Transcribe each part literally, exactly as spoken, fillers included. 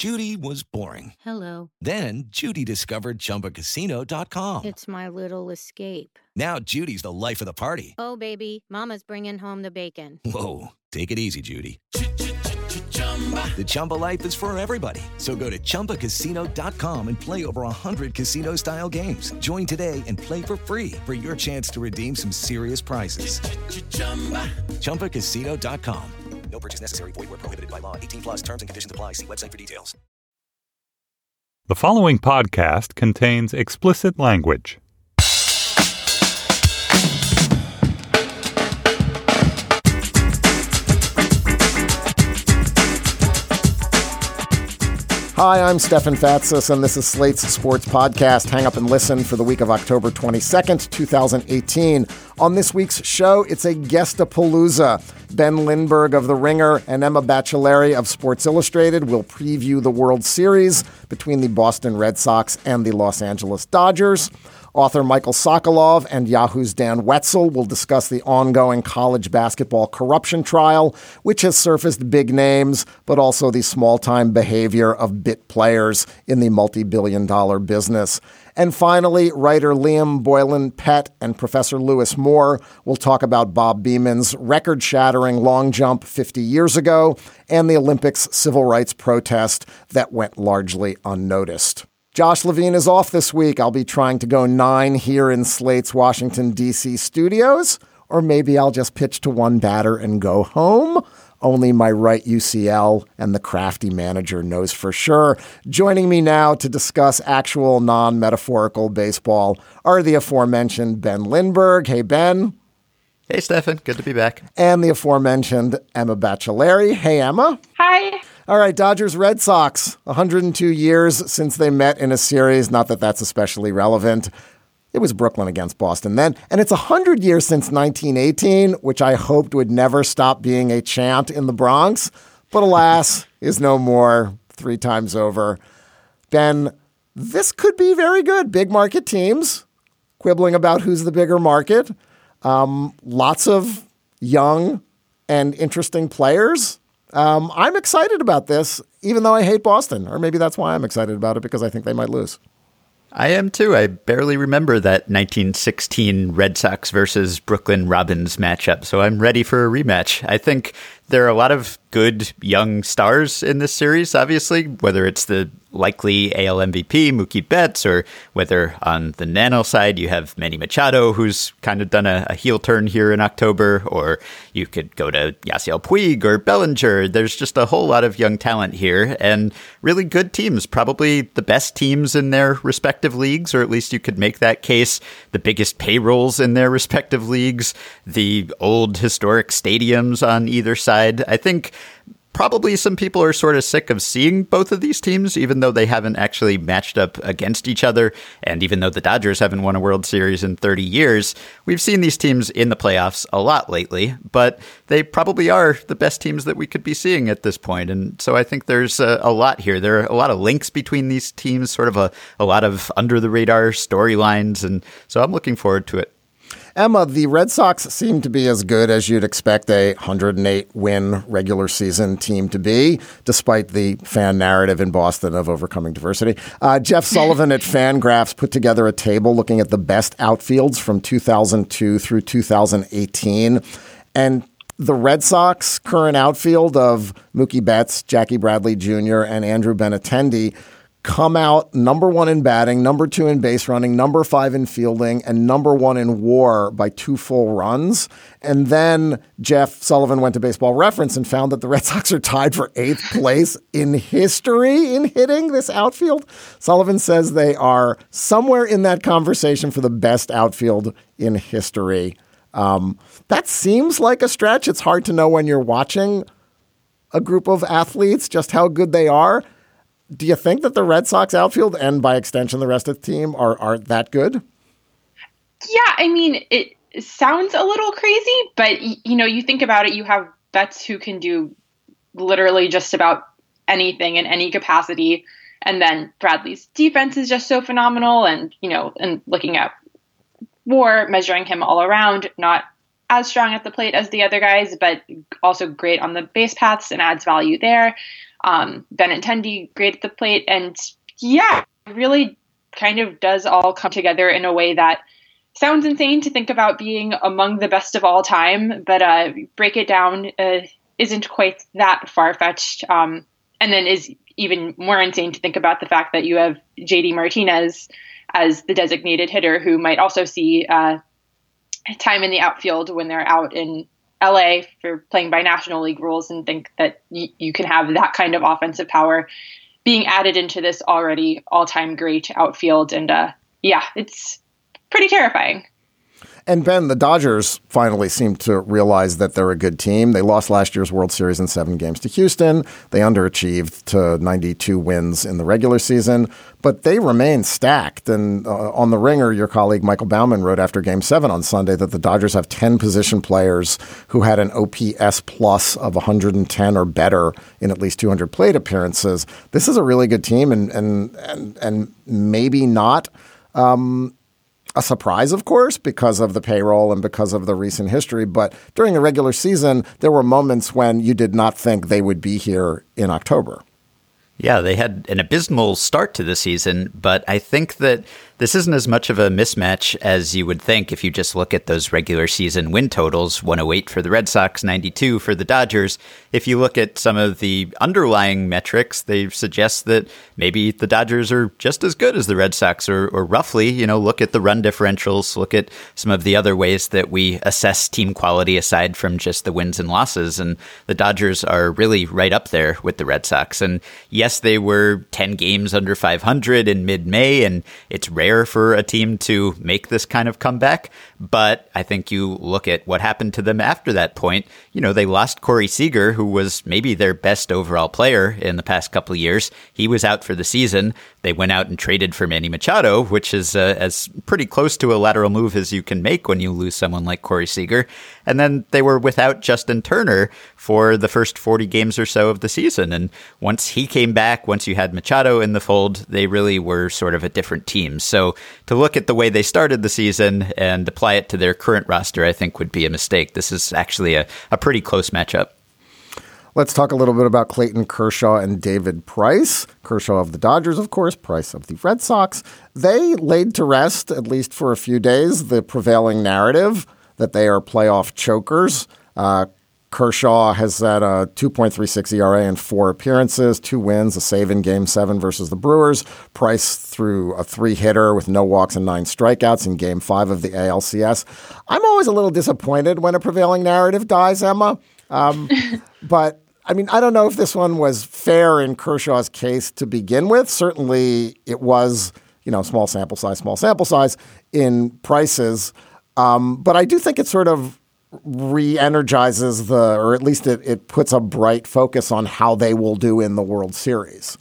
Judy was boring. Hello. Then Judy discovered Chumba Casino dot com. It's my little escape. Now Judy's the life of the party. Oh, baby, mama's bringing home the bacon. Whoa, take it easy, Judy. The Chumba life is for everybody. So go to Chumba Casino dot com and play over one hundred casino-style games. Join today and play for free for your chance to redeem some serious prizes. Chumba Casino dot com. No purchase necessary. Void where prohibited by law. eighteen plus terms and conditions apply. See website for details. The following podcast contains explicit language. Hi, I'm Stefan Fatsis, and this is Slate's Sports Podcast. Hang up and listen for the week of October twenty-second, twenty eighteen. On this week's show, it's a guest-a-palooza. Ben Lindbergh of The Ringer and Emma Baccellieri of Sports Illustrated will preview the World Series between the Boston Red Sox and the Los Angeles Dodgers. Author Michael Sokolov and Yahoo's Dan Wetzel will discuss the ongoing college basketball corruption trial, which has surfaced big names, but also the small-time behavior of bit players in the multi-billion dollar business. And finally, writer Liam Boylan Pett and Professor Lewis Moore will talk about Bob Beeman's record-shattering long jump fifty years ago and the Olympics civil rights protest that went largely unnoticed. Josh Levine is off this week. I'll be trying to go nine here in Slate's Washington, D C studios, or maybe I'll just pitch to one batter and go home. Only my right U C L and the crafty manager knows for sure. Joining me now to discuss actual non-metaphorical baseball are the aforementioned Ben Lindbergh. Hey, Ben. Hey, Stefan. Good to be back. And the aforementioned Emma Baccellieri. Hey, Emma. Hi. All right, Dodgers Red Sox, one hundred two years since they met in a series. Not that that's especially relevant. It was Brooklyn against Boston then. And it's one hundred years since nineteen eighteen, which I hoped would never stop being a chant in the Bronx. But alas, is no more, three times over. Ben, this could be very good. Big market teams quibbling about who's the bigger market. Um, lots of young and interesting players. Um, I'm excited about this, even though I hate Boston. Or maybe that's why I'm excited about it, because I think they might lose. I am too. I barely remember that nineteen sixteen Red Sox versus Brooklyn Robins matchup, so I'm ready for a rematch. I think there are a lot of good young stars in this series, obviously, whether it's the likely A L M V P, Mookie Betts, or whether on the Nano side you have Manny Machado, who's kind of done a, a heel turn here in October, or you could go to Yasiel Puig or Bellinger. There's just a whole lot of young talent here and really good teams, probably the best teams in their respective leagues, or at least you could make that case, the biggest payrolls in their respective leagues, the old historic stadiums on either side. I think probably some people are sort of sick of seeing both of these teams, even though they haven't actually matched up against each other. And even though the Dodgers haven't won a World Series in thirty years, we've seen these teams in the playoffs a lot lately, but they probably are the best teams that we could be seeing at this point. And so I think there's a, a lot here. There are a lot of links between these teams, sort of a, a lot of under the radar storylines. And so I'm looking forward to it. Emma, the Red Sox seem to be as good as you'd expect a one hundred eight win regular season team to be, despite the fan narrative in Boston of overcoming diversity. Uh, Jeff Sullivan at Fangraphs put together a table looking at the best outfields from two thousand two through two thousand eighteen. And the Red Sox current outfield of Mookie Betts, Jackie Bradley Junior, and Andrew Benintendi come out number one in batting, number two in base running, number five in fielding, and number one in WAR by two full runs. And then Jeff Sullivan went to Baseball Reference and found that the Red Sox are tied for eighth place in history in hitting this outfield. Sullivan says they are somewhere in that conversation for the best outfield in history. Um, that seems like a stretch. It's hard to know when you're watching a group of athletes just how good they are. Do you think that the Red Sox outfield and by extension the rest of the team are, are that good? Yeah, I mean, it sounds a little crazy, but, you know, you think about it, you have Betts who can do literally just about anything in any capacity. And then Bradley's defense is just so phenomenal. And, you know, and looking at WAR, measuring him all around, not as strong at the plate as the other guys, but also great on the base paths and adds value there. Um, Benintendi, great at the plate. And yeah, it really kind of does all come together in a way that sounds insane to think about being among the best of all time, but uh, break it down uh, isn't quite that far-fetched. Um, and then is even more insane to think about the fact that you have J D Martinez as the designated hitter, who might also see uh, time in the outfield when they're out in L A for playing by National League rules, and think that y- you can have that kind of offensive power being added into this already all-time great outfield. And uh, yeah, it's pretty terrifying. And Ben, the Dodgers finally seem to realize that they're a good team. They lost last year's World Series in seven games to Houston. They underachieved to ninety-two wins in the regular season, but they remain stacked. And uh, on The Ringer, your colleague Michael Baumann wrote after Game seven on Sunday that the Dodgers have ten position players who had an O P S plus of one hundred ten or better in at least two hundred plate appearances. This is a really good team, and and and, and maybe not Um, a surprise, of course, because of the payroll and because of the recent history. But during the regular season, there were moments when you did not think they would be here in October. Yeah, they had an abysmal start to the season, but I think that this isn't as much of a mismatch as you would think if you just look at those regular season win totals, one oh eight for the Red Sox, ninety-two for the Dodgers. If you look at some of the underlying metrics, they suggest that maybe the Dodgers are just as good as the Red Sox, or, or roughly, you know, look at the run differentials, look at some of the other ways that we assess team quality aside from just the wins and losses. And the Dodgers are really right up there with the Red Sox. And yes, they were ten games under five hundred in mid-May, and it's rare for a team to make this kind of comeback. But I think you look at what happened to them after that point. You know, they lost Corey Seager, who was maybe their best overall player in the past couple of years. He was out for the season. They went out and traded for Manny Machado, which is uh, as pretty close to a lateral move as you can make when you lose someone like Corey Seager. And then they were without Justin Turner for the first forty games or so of the season. And once he came back, once you had Machado in the fold, they really were sort of a different team. So to look at the way they started the season and apply it to their current roster, I think would be a mistake. This is actually a, a pretty close matchup. Let's talk a little bit about Clayton Kershaw and David Price. Kershaw of the Dodgers, of course, Price of the Red Sox. They laid to rest, at least for a few days, the prevailing narrative that they are playoff chokers. Uh, Kershaw has had a two point three six E R A in four appearances, two wins, a save in Game seven versus the Brewers. Price threw a three-hitter with no walks and nine strikeouts in Game five of the A L C S. I'm always a little disappointed when a prevailing narrative dies, Emma. Um, but, I mean, I don't know if this one was fair in Kershaw's case to begin with. Certainly it was, you know, small sample size, small sample size in Price's. Um, but I do think it sort of re-energizes the, or at least it, it puts a bright focus on how they will do in the World Series.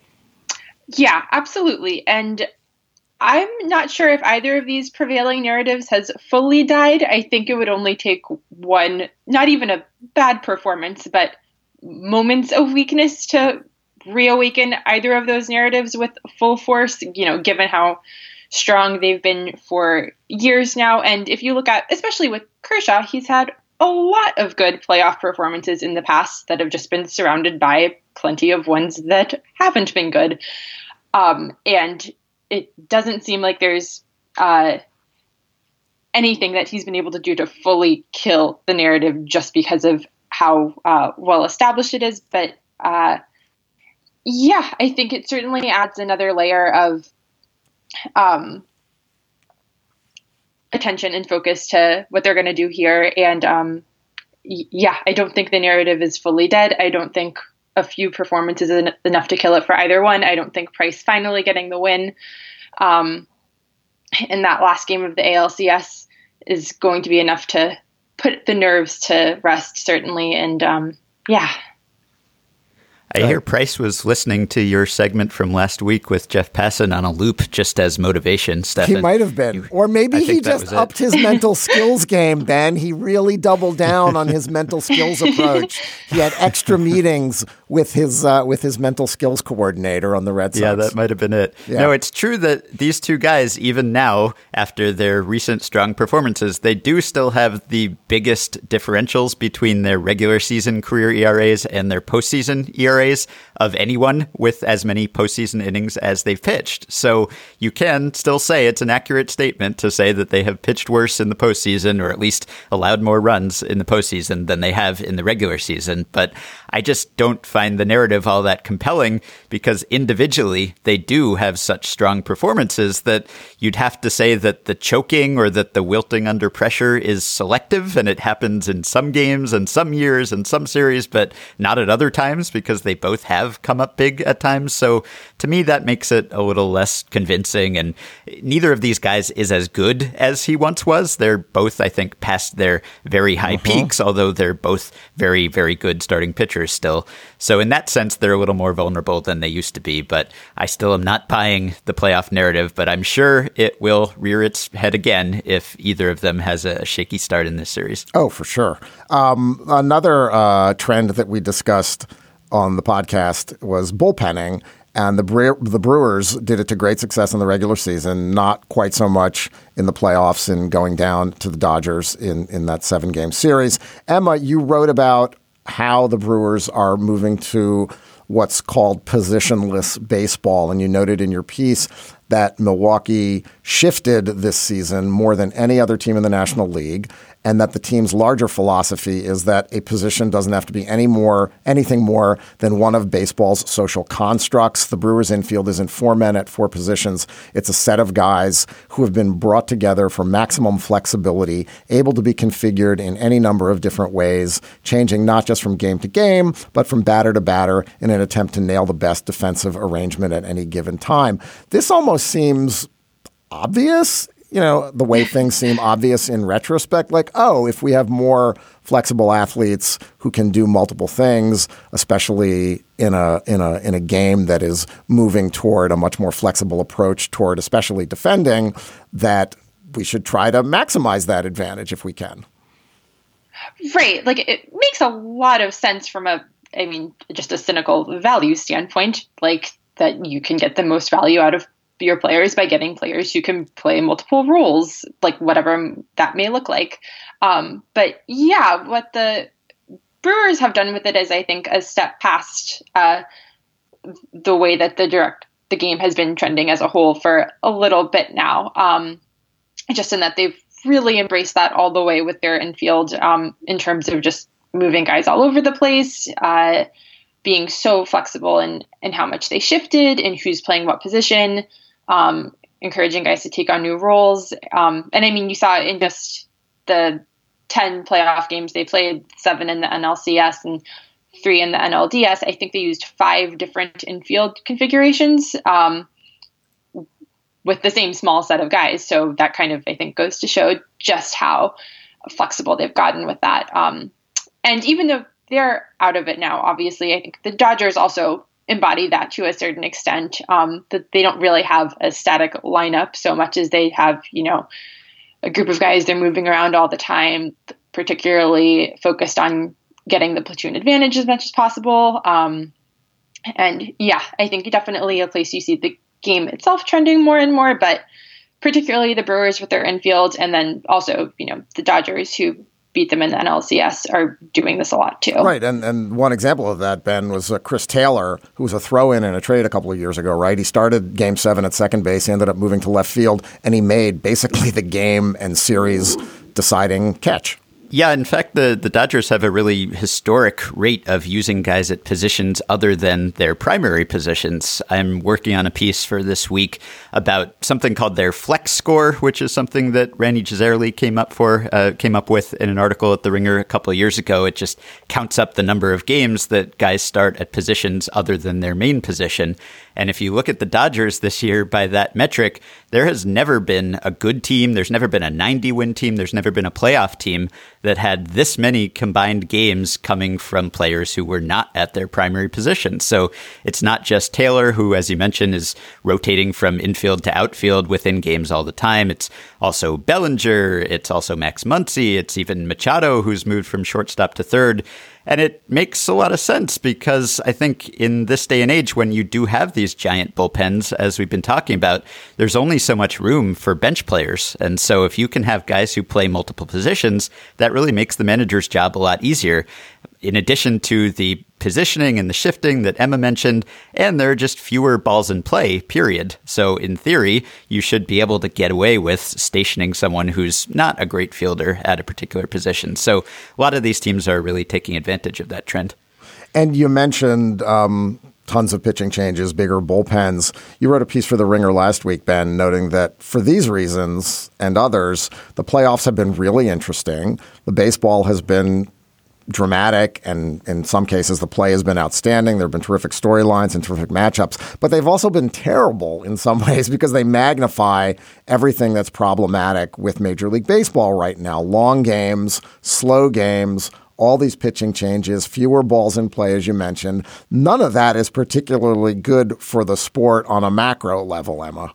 Yeah, absolutely. And I'm not sure if either of these prevailing narratives has fully died. I think it would only take one, not even a bad performance, but moments of weakness to reawaken either of those narratives with full force, you know, given how strong they've been for years now. And if you look at, especially with Kershaw, he's had a lot of good playoff performances in the past that have just been surrounded by plenty of ones that haven't been good. Um, and it doesn't seem like there's uh, anything that he's been able to do to fully kill the narrative just because of how uh, well established it is. But uh, yeah, I think it certainly adds another layer of um, attention and focus to what they're going to do here. And um, y- yeah, I don't think the narrative is fully dead. I don't think a few performances is en- enough to kill it for either one. I don't think Price finally getting the win um, in that last game of the A L C S is going to be enough to put the nerves to rest, certainly. And um, yeah. I hear Price was listening to your segment from last week with Jeff Passan on a loop just as motivation, Stefan. He might have been. You, or maybe he just upped his mental skills game, Ben. He really doubled down on his mental skills approach. He had extra meetings with his uh, with his mental skills coordinator on the Red Sox. Yeah, that might have been it. Yeah. No, it's true that these two guys, even now, after their recent strong performances, they do still have the biggest differentials between their regular season career E R As and their postseason E R As of anyone with as many postseason innings as they've pitched. So you can still say it's an accurate statement to say that they have pitched worse in the postseason, or at least allowed more runs in the postseason than they have in the regular season. But I just don't find the narrative all that compelling, because individually they do have such strong performances that you'd have to say that the choking or that the wilting under pressure is selective, and it happens in some games and some years and some series, but not at other times, because they both have come up big at times. So to me, that makes it a little less convincing. And neither of these guys is as good as he once was. They're both, I think, past their very high uh-huh. peaks, although they're both very, very good starting pitchers still. So in that sense, they're a little more vulnerable than they used to be. But I still am not buying the playoff narrative, but I'm sure it will rear its head again if either of them has a shaky start in this series. Oh, for sure. Um, another uh, trend that we discussed on the podcast was bullpenning. And the Bre- the Brewers did it to great success in the regular season, not quite so much in the playoffs and going down to the Dodgers in, in that seven-game series. Emma, you wrote about how the Brewers are moving to what's called positionless baseball, and you noted in your piece that Milwaukee shifted this season more than any other team in the National League, and that the team's larger philosophy is that a position doesn't have to be any more, anything more than one of baseball's social constructs. The Brewers infield isn't four men at four positions. It's a set of guys who have been brought together for maximum flexibility, able to be configured in any number of different ways, changing not just from game to game, but from batter to batter in an attempt to nail the best defensive arrangement at any given time. This almost seems obvious. You know, the way things seem obvious in retrospect, like, oh, if we have more flexible athletes who can do multiple things, especially in a in a in a game that is moving toward a much more flexible approach toward especially defending, that we should try to maximize that advantage if we can. Right. Like, it makes a lot of sense from a, I mean, just a cynical value standpoint, like that you can get the most value out of your players by getting players who can play multiple roles, like whatever that may look like. Um, but yeah, what the Brewers have done with it is, I think, a step past uh, the way that the direct the game has been trending as a whole for a little bit now. Um, just in that they've really embraced that all the way with their infield um, in terms of just moving guys all over the place, uh, being so flexible in, in how much they shifted and who's playing what position. Um, encouraging guys to take on new roles. Um, and I mean, you saw in just the ten playoff games they played, seven in the N L C S and three in the N L D S, I think they used five different infield configurations um, with the same small set of guys. So that kind of, I think, goes to show just how flexible they've gotten with that. Um, and even though they're out of it now, obviously, I think the Dodgers also embody that to a certain extent, um, that they don't really have a static lineup so much as they have, you know, a group of guys they're moving around all the time, particularly focused on getting the platoon advantage as much as possible. Um, and yeah, I think definitely a place you see the game itself trending more and more, but particularly the Brewers with their infield, and then also, you know, the Dodgers who beat them in the N L C S are doing this a lot too. Right. And and one example of that, Ben, was uh, Chris Taylor, who was a throw-in in a trade a couple of years ago, right? He started game seven at second base, he ended up moving to left field, and he made basically the game and series deciding catch. Yeah, in fact, the, the Dodgers have a really historic rate of using guys at positions other than their primary positions. I'm working on a piece for this week about something called their flex score, which is something that Randy Gisarelli came up for, uh, came up with in an article at The Ringer a couple of years ago. It just counts up the number of games that guys start at positions other than their main position. And if you look at the Dodgers this year by that metric, there has never been a good team. There's never been a ninety-win team. There's never been a playoff team that had this many combined games coming from players who were not at their primary position. So it's not just Taylor, who, as you mentioned, is rotating from infield to outfield within games all the time. It's also Bellinger. It's also Max Muncy. It's even Machado, who's moved from shortstop to third. And it makes a lot of sense because I think in this day and age, when you do have these giant bullpens, as we've been talking about, there's only so much room for bench players. And so if you can have guys who play multiple positions, that really makes the manager's job a lot easier. In addition to the positioning and the shifting that Emma mentioned, and there are just fewer balls in play, period. So in theory, you should be able to get away with stationing someone who's not a great fielder at a particular position. So a lot of these teams are really taking advantage of that trend. And you mentioned um, tons of pitching changes, bigger bullpens. You wrote a piece for The Ringer last week, Ben, noting that for these reasons and others, the playoffs have been really interesting. The baseball has been dramatic, and in some cases, the play has been outstanding. There have been terrific storylines and terrific matchups, but they've also been terrible in some ways because they magnify everything that's problematic with Major League Baseball right now. Long games, slow games, all these pitching changes, fewer balls in play, as you mentioned. None of that is particularly good for the sport on a macro level, Emma.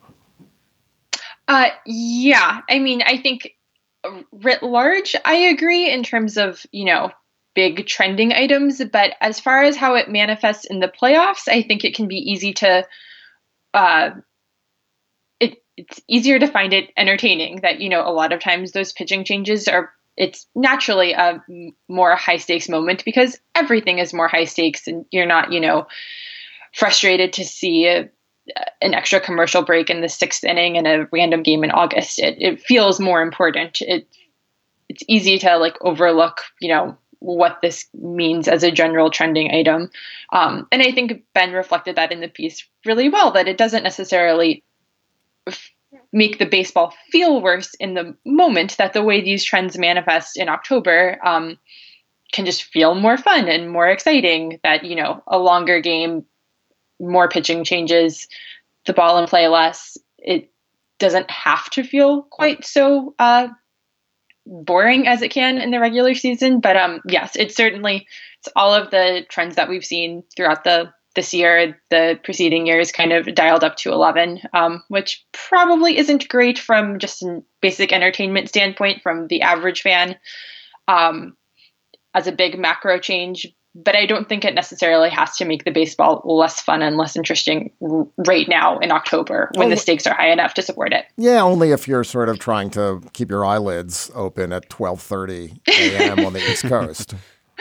Uh, yeah. I mean, I think writ large, I agree in terms of, you know, big trending items, but as far as how it manifests in the playoffs, I think it can be easy to, uh, it, it's easier to find it entertaining that, you know, a lot of times those pitching changes are, it's naturally a more high stakes moment because everything is more high stakes and you're not, you know, frustrated to see a, an extra commercial break in the sixth inning in a random game in August. It, it feels more important. It, it's easy to like overlook, you know, what this means as a general trending item. Um, and I think Ben reflected that in the piece really well, that it doesn't necessarily f- make the baseball feel worse in the moment, that the way these trends manifest in October um, can just feel more fun and more exciting, that, you know, a longer game, more pitching changes, the ball in play less. It doesn't have to feel quite so uh, boring as it can in the regular season. But um, yes, it's certainly, it's all of the trends that we've seen throughout the this year, the preceding years kind of dialed up to eleven, um, which probably isn't great from just a basic entertainment standpoint from the average fan um, as a big macro change. But I don't think it necessarily has to make the baseball less fun and less interesting r- right now in October when oh, the stakes are high enough to support it. Yeah, only if you're sort of trying to keep your eyelids open at twelve thirty a.m. on the East Coast.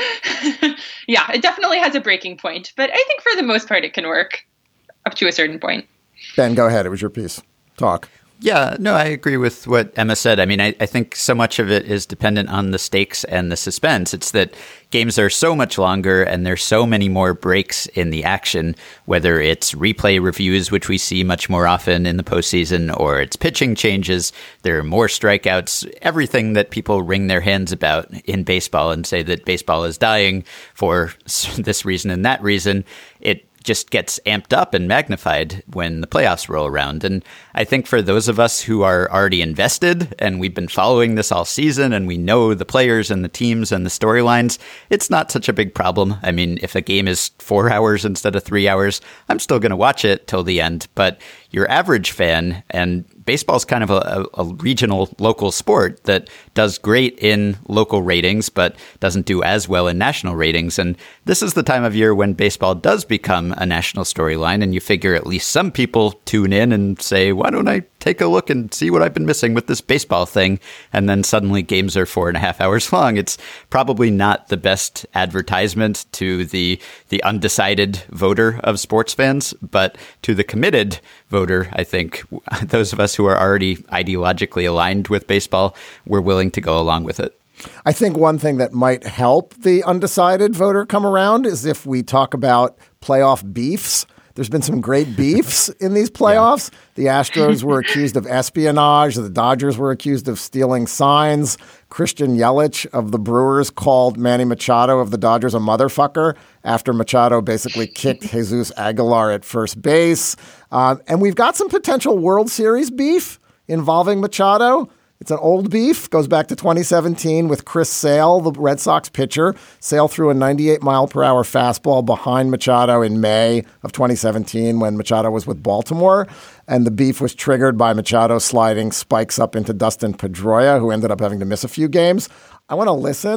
Yeah, it definitely has a breaking point, but I think for the most part it can work up to a certain point. Ben, go ahead. It was your piece. Talk. Yeah, no, I agree with what Emma said. I mean, I, I think so much of it is dependent on the stakes and the suspense. It's that games are so much longer and there's so many more breaks in the action, whether it's replay reviews, which we see much more often in the postseason, or it's pitching changes. There are more strikeouts, everything that people wring their hands about in baseball and say that baseball is dying for this reason and that reason. It just gets amped up and magnified when the playoffs roll around. And I think for those of us who are already invested and we've been following this all season and we know the players and the teams and the storylines, it's not such a big problem. I mean, if a game is four hours instead of three hours, I'm still going to watch it till the end. But your average fan, and baseball's kind of a, a regional local sport that does great in local ratings, but doesn't do as well in national ratings. And this is the time of year when baseball does become a national storyline. And you figure at least some people tune in and say, why don't I take a look and see what I've been missing with this baseball thing? And then suddenly games are four and a half hours long. It's probably not the best advertisement to the, the undecided voter of sports fans, but to the committed voter, I think those of us who are already ideologically aligned with baseball, we're willing to go along with it. I think one thing that might help the undecided voter come around is if we talk about playoff beefs. There's been some great beefs in these playoffs. Yeah. The Astros were accused of espionage. The Dodgers were accused of stealing signs. Christian Yelich of the Brewers called Manny Machado of the Dodgers a motherfucker after Machado basically kicked Jesus Aguilar at first base. Um, and we've got some potential World Series beef involving Machado. It's an old beef, goes back to twenty seventeen with Chris Sale, the Red Sox pitcher. Sale threw a ninety-eight mile per hour fastball behind Machado in May of twenty seventeen when Machado was with Baltimore. And the beef was triggered by Machado sliding spikes up into Dustin Pedroia, who ended up having to miss a few games. I want to listen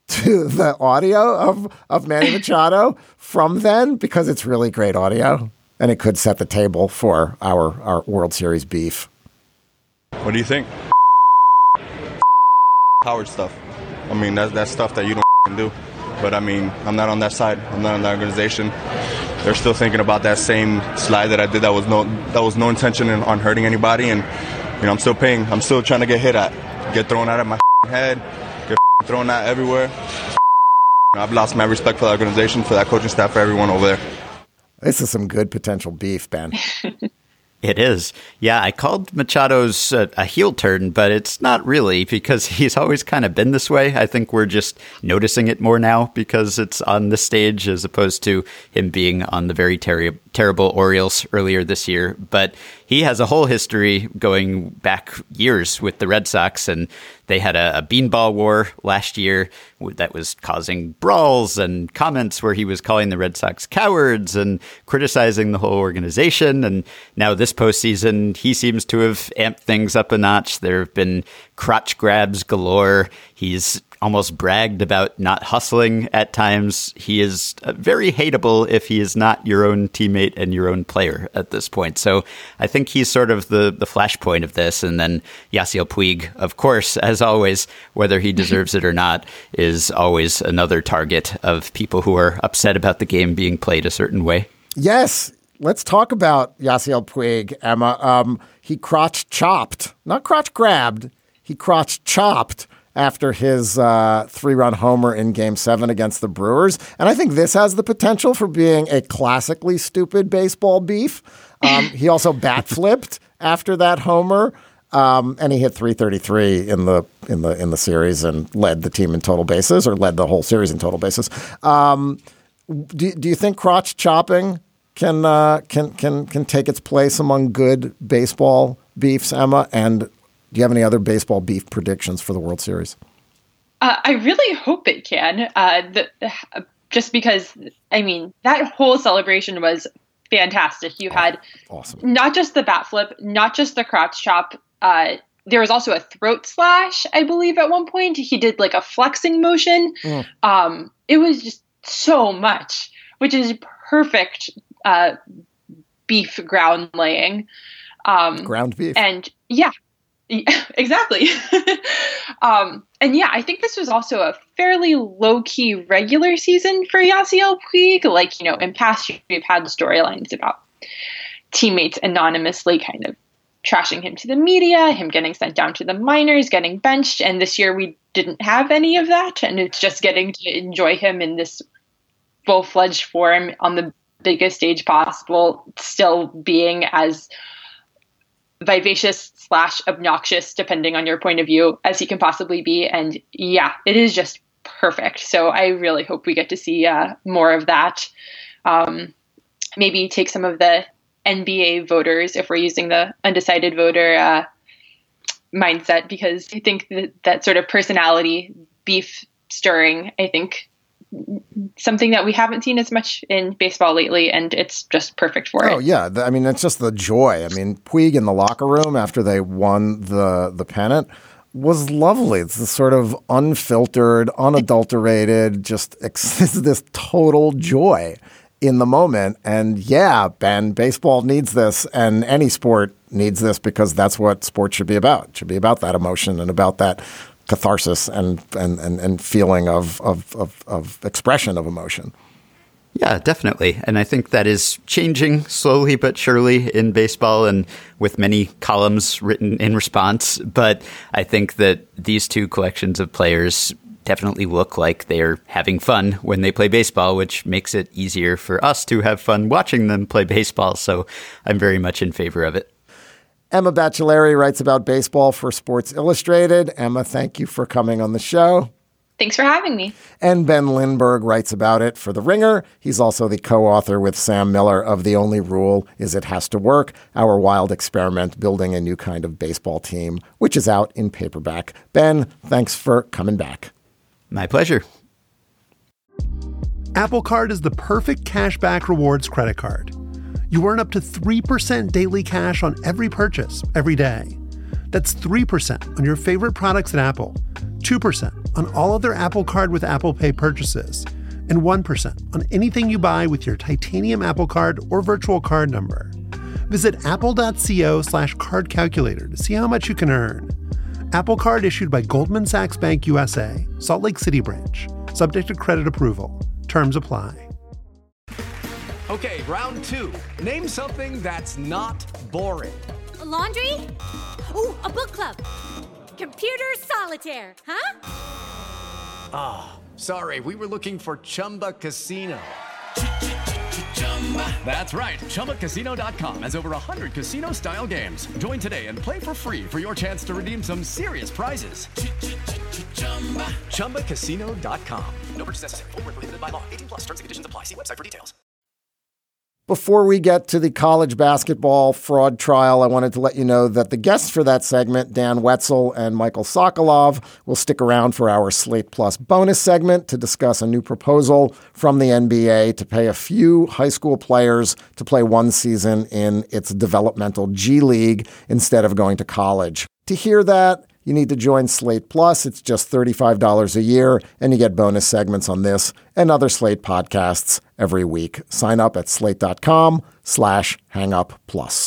to the audio of, of Manny Machado from then? Because it's really great audio, and it could set the table for our, our World Series beef. What do you think? Howard stuff. I mean, that's, that's stuff that you don't do. But, I mean, I'm not on that side. I'm not on that organization. They're still thinking about that same slide that I did that was no that was no intention in, on hurting anybody. And, you know, I'm still paying. I'm still trying to get hit at. Get thrown out of my head. Get thrown out everywhere. I've lost my respect for that organization, for that coaching staff, for everyone over there. This is some good potential beef, Ben. It is. Yeah, I called Machado's a, a heel turn, but it's not really, because he's always kind of been this way. I think we're just noticing it more now because it's on the stage as opposed to him being on the very ter- terrible Orioles earlier this year. But he has a whole history going back years with the Red Sox, and they had a, a beanball war last year that was causing brawls and comments where he was calling the Red Sox cowards and criticizing the whole organization. And now this postseason, he seems to have amped things up a notch. There have been crotch grabs galore. He's almost bragged about not hustling at times. He is very hateable if he is not your own teammate and your own player at this point. So I think he's sort of the, the flashpoint of this. And then Yasiel Puig, of course, as always, whether he deserves it or not, is always another target of people who are upset about the game being played a certain way. Yes. Let's talk about Yasiel Puig, Emma. Um, he crotch chopped, not crotch grabbed. He crotch chopped after his uh, three-run homer in Game seven against the Brewers. And I think this has the potential for being a classically stupid baseball beef. Um, he also bat flipped after that homer, um, and he hit three thirty-three in the in the in the series and led the team in total bases, or led the whole series in total bases. Um, do, do you think crotch chopping can uh, can can can take its place among good baseball beefs, Emma? And do you have any other baseball beef predictions for the World Series? Uh, I really hope it can. Uh, the, uh, just because, I mean, that whole celebration was fantastic. You oh, had awesome. Not just the bat flip, not just the crotch chop. Uh, there was also a throat slash, I believe, at one point. He did like a flexing motion. Mm. Um, it was just so much, which is perfect uh, beef ground laying. Um, ground beef. And yeah. Yeah, exactly. um, and yeah, I think this was also a fairly low-key regular season for Yasiel Puig. Like, you know, in past years, we've had storylines about teammates anonymously kind of trashing him to the media, him getting sent down to the minors, getting benched. And this year we didn't have any of that. And it's just getting to enjoy him in this full-fledged form on the biggest stage possible, still being as vivacious slash obnoxious, depending on your point of view, as he can possibly be. And yeah, it is just perfect. So I really hope we get to see uh, more of that. Um, maybe take some of the N B A voters, if we're using the undecided voter uh, mindset, because I think that, that sort of personality beef stirring, I think, something that we haven't seen as much in baseball lately, and it's just perfect for it. Oh, yeah. I mean, it's just the joy. I mean, Puig in the locker room after they won the the pennant was lovely. It's this sort of unfiltered, unadulterated, just ex- this total joy in the moment. And yeah, Ben, baseball needs this, and any sport needs this, because that's what sports should be about. It should be about that emotion and about that catharsis and and, and, and feeling of, of, of, of expression of emotion. Yeah, definitely. And I think that is changing slowly but surely in baseball, and with many columns written in response. But I think that these two collections of players definitely look like they're having fun when they play baseball, which makes it easier for us to have fun watching them play baseball. So I'm very much in favor of it. Emma Baccellieri writes about baseball for Sports Illustrated. Emma, thank you for coming on the show. Thanks for having me. And Ben Lindbergh writes about it for The Ringer. He's also the co-author with Sam Miller of The Only Rule Is It Has to Work, Our Wild Experiment Building a New Kind of Baseball Team, which is out in paperback. Ben, thanks for coming back. My pleasure. Apple Card is the perfect cashback rewards credit card. You earn up to three percent daily cash on every purchase, every day. That's three percent on your favorite products at Apple, two percent on all other Apple Card with Apple Pay purchases, and one percent on anything you buy with your titanium Apple Card or virtual card number. Visit apple.co slash card calculator to see how much you can earn. Apple Card issued by Goldman Sachs Bank U S A, Salt Lake City branch. Subject to credit approval. Terms apply. Okay, round two. Name something that's not boring. A laundry? Ooh, a book club. Computer solitaire, huh? Ah, oh, sorry, we were looking for Chumba Casino. That's right, Chumba Casino dot com has over one hundred casino-style games. Join today and play for free for your chance to redeem some serious prizes. Chumba Casino dot com. No purchase necessary. Void where prohibited by law. eighteen plus terms and conditions apply. See website for details. Before we get to the college basketball fraud trial, I wanted to let you know that the guests for that segment, Dan Wetzel and Michael Sokolov, will stick around for our Slate Plus bonus segment to discuss a new proposal from the N B A to pay a few high school players to play one season in its developmental G League instead of going to college. To hear that, you need to join Slate Plus. It's just thirty-five dollars a year, and you get bonus segments on this and other Slate podcasts every week. Sign up at slate.com slash hangup plus.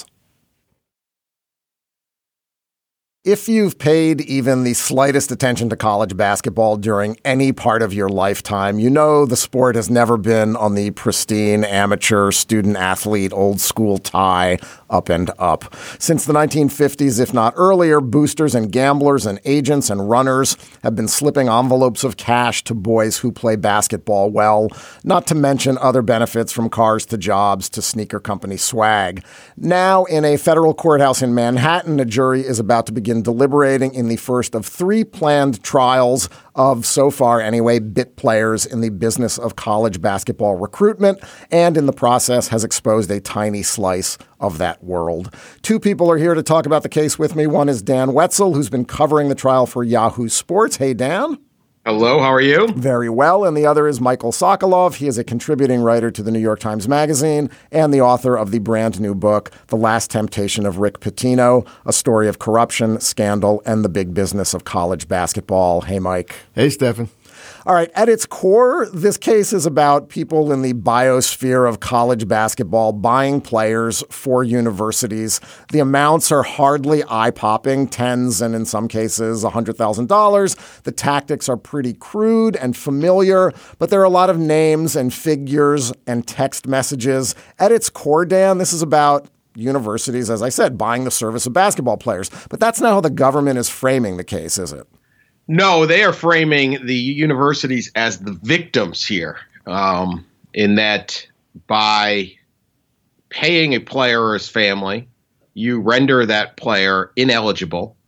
If you've paid even the slightest attention to college basketball during any part of your lifetime, you know the sport has never been on the pristine amateur student athlete old school tie up and up. Since the nineteen fifties, if not earlier, boosters and gamblers and agents and runners have been slipping envelopes of cash to boys who play basketball well, not to mention other benefits from cars to jobs to sneaker company swag. Now, in a federal courthouse in Manhattan, a jury is about to begin deliberating in the first of three planned trials of, so far anyway, bit players in the business of college basketball recruitment, and in the process has exposed a tiny slice of that world. Two people are here to talk about the case with me. One is Dan Wetzel, who's been covering the trial for Yahoo Sports. Hey, Dan. Hello, how are you? Very well. And the other is Michael Sokolov. He is a contributing writer to the New York Times Magazine and the author of the brand new book, The Last Temptation of Rick Pitino, a story of corruption, scandal, and the big business of college basketball. Hey, Mike. Hey, Stephen. All right. At its core, this case is about people in the biosphere of college basketball buying players for universities. The amounts are hardly eye-popping, tens and in some cases one hundred thousand dollars. The tactics are pretty crude and familiar, but there are a lot of names and figures and text messages. At its core, Dan, this is about universities, as I said, buying the service of basketball players. But that's not how the government is framing the case, is it? No, they are framing the universities as the victims here, um, in that by paying a player or his family, you render that player ineligible,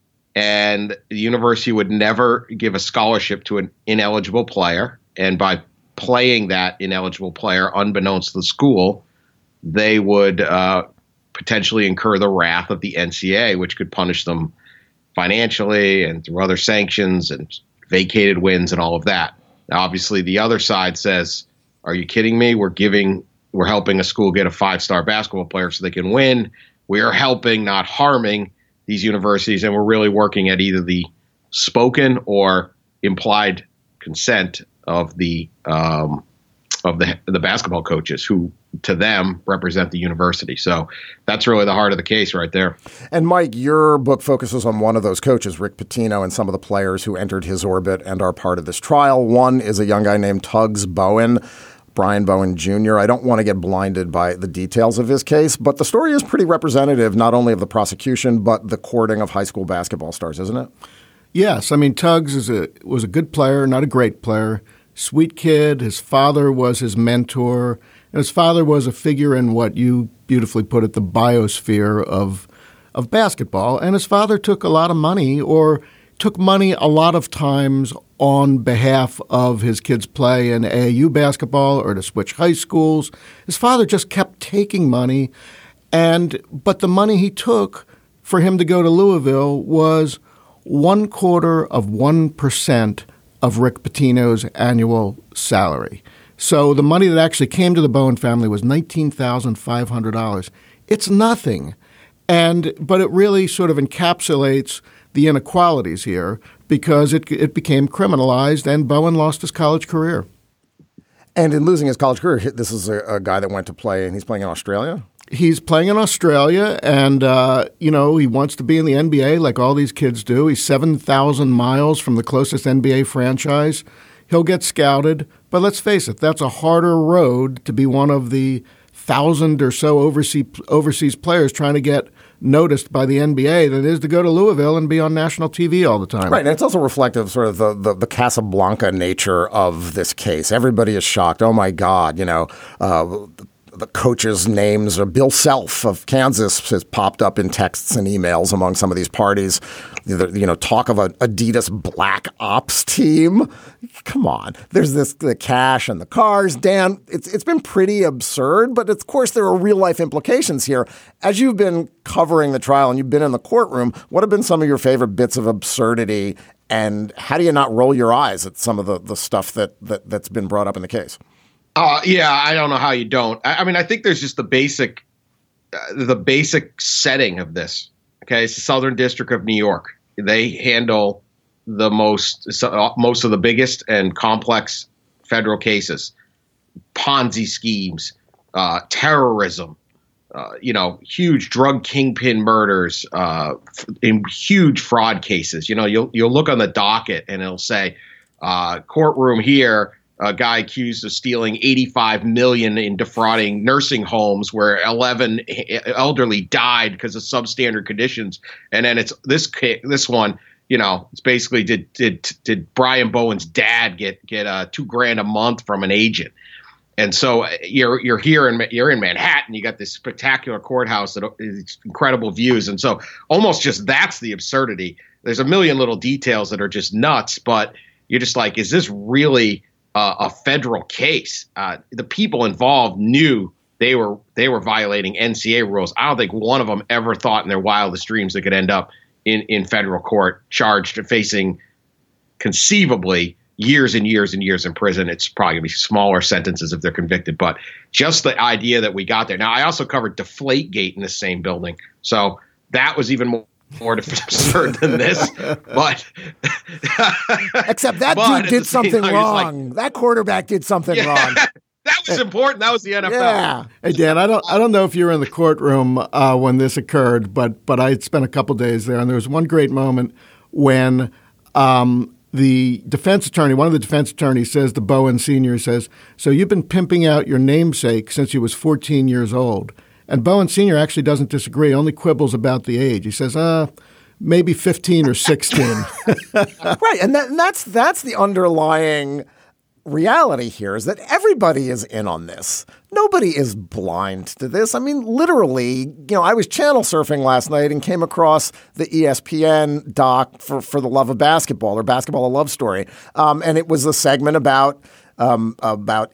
and the university would never give a scholarship to an ineligible player. And by playing that ineligible player, unbeknownst to the school, they would uh, potentially incur the wrath of the N C A A, which could punish them financially and through other sanctions and vacated wins and all of that. Now, obviously, the other side says, are you kidding me? We're giving, we're helping a school get a five-star basketball player so they can win. We are helping, not harming these universities. And we're really working at either the spoken or implied consent of the um, of the the basketball coaches, who to them represent the university. So that's really the heart of the case right there. And Mike, your book focuses on one of those coaches, Rick Pitino, and some of the players who entered his orbit and are part of this trial. One is a young guy named Tuggs Bowen, Brian Bowen Junior I don't want to get blinded by the details of his case, but the story is pretty representative not only of the prosecution, but the courting of high school basketball stars, isn't it? Yes. I mean, Tuggs is a, was a good player, not a great player. Sweet kid. His father was his mentor. And his father was a figure in what you beautifully put it, the biosphere of of basketball. And his father took a lot of money, or took money a lot of times on behalf of his kids' play in A A U basketball or to switch high schools. His father just kept taking money. And but the money he took for him to go to Louisville was one quarter of one percent of Rick Pitino's annual salary. So the money that actually came to the Bowen family was nineteen thousand five hundred dollars. It's nothing. And but it really sort of encapsulates the inequalities here. because it it became criminalized, and Bowen lost his college career. And in losing his college career, this is a, a guy that went to play, and he's playing in Australia? He's playing in Australia, and, uh, you know, he wants to be in the N B A like all these kids do. He's seven thousand miles from the closest N B A franchise. He'll get scouted. But let's face it, that's a harder road to be one of the thousand or so overseas, overseas players trying to get noticed by the N B A than it is to go to Louisville and be on national T V all the time. Right, and it's also reflective of sort of the, the, the Casablanca nature of this case. Everybody is shocked. Oh, my God, you know, uh, the coaches' names, or Bill Self of Kansas has popped up in texts and emails among some of these parties. You know, talk of an Adidas Black Ops team. Come on. There's this the cash and the cars. Dan, it's it's been pretty absurd, but of course there are real life implications here. As you've been covering the trial and you've been in the courtroom, what have been some of your favorite bits of absurdity, and how do you not roll your eyes at some of the, the stuff that, that that's been brought up in the case? Uh, yeah, I don't know how you don't. I, I mean, I think there's just the basic, uh, the basic setting of this. Okay, it's the Southern District of New York. They handle the most, so, most of the biggest and complex federal cases, Ponzi schemes, uh, terrorism, uh, you know, huge drug kingpin murders, uh, in huge fraud cases. You know, you'll you'll look on the docket and it'll say, uh, courtroom here. A guy accused of stealing eighty-five million dollars in defrauding nursing homes where eleven elderly died because of substandard conditions. And then it's this this one, you know, it's basically did did did Brian Bowen's dad get get uh, two grand a month from an agent? And so you're you're here in you're in Manhattan. You got this spectacular courthouse that is incredible views, and so almost just that's the absurdity. There's a million little details that are just nuts, but you're just like, is this really Uh, a federal case? Uh, the people involved knew they were they were violating N C A A rules. I don't think one of them ever thought in their wildest dreams they could end up in, in federal court, charged and facing conceivably years and years and years in prison. It's probably going to be smaller sentences if they're convicted, but just the idea that we got there. Now, I also covered Deflategate in the same building, so that was even more more absurd than this, but except that but dude did something time, wrong. Like, that quarterback did something yeah, wrong. That was important. That was the N F L. Yeah. Hey Dan, I don't I don't know if you were in the courtroom uh, when this occurred, but but I had spent a couple days there, and there was one great moment when um, the defense attorney, one of the defense attorneys, says to Bowen Senior, says, "So you've been pimping out your namesake since he was fourteen years old." And Bowen Senior actually doesn't disagree, only quibbles about the age. He says, uh, maybe fifteen or sixteen. Right, and, that, and that's that's the underlying reality here, is that everybody is in on this. Nobody is blind to this. I mean, literally, you know, I was channel surfing last night and came across the E S P N doc for, for the Love of Basketball, or Basketball: A Love Story. Um, and it was a segment about Um, about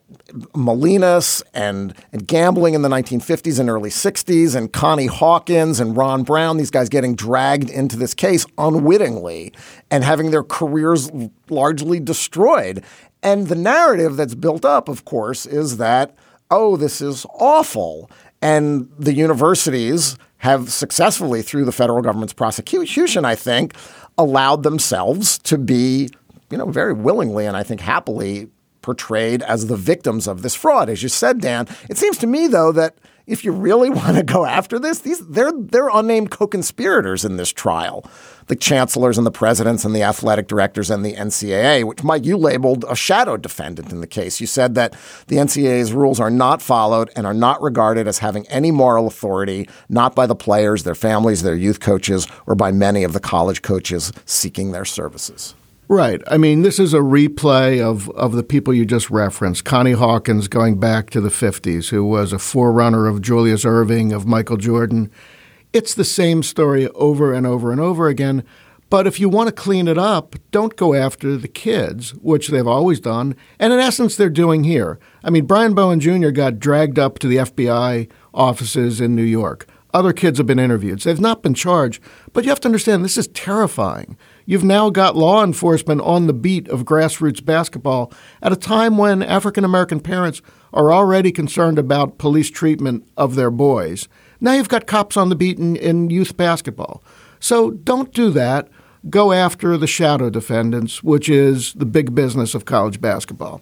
Molinas and, and gambling in the nineteen fifties and early sixties, and Connie Hawkins and Ron Brown, these guys getting dragged into this case unwittingly and having their careers largely destroyed. And the narrative that's built up, of course, is that, oh, this is awful. And the universities have successfully, through the federal government's prosecution, I think, allowed themselves to be, you know, very willingly and I think happily portrayed as the victims of this fraud. As you said, Dan, it seems to me, though, that if you really want to go after this, these they're they're unnamed co-conspirators in this trial. The chancellors and the presidents and the athletic directors and the N C A A, which, Mike, you labeled a shadow defendant in the case. You said that the N C A A's rules are not followed and are not regarded as having any moral authority, not by the players, their families, their youth coaches, or by many of the college coaches seeking their services. Right. I mean, this is a replay of, of the people you just referenced. Connie Hawkins, going back to the fifties, who was a forerunner of Julius Erving, of Michael Jordan. It's the same story over and over and over again. But if you want to clean it up, don't go after the kids, which they've always done. And in essence, they're doing here. I mean, Brian Bowen Junior got dragged up to the F B I offices in New York. Other kids have been interviewed. They've not been charged. But you have to understand, this is terrifying. You've now got law enforcement on the beat of grassroots basketball at a time when African-American parents are already concerned about police treatment of their boys. Now you've got cops on the beat in, in youth basketball. So don't do that. go after the shadow defendants, which is the big business of college basketball.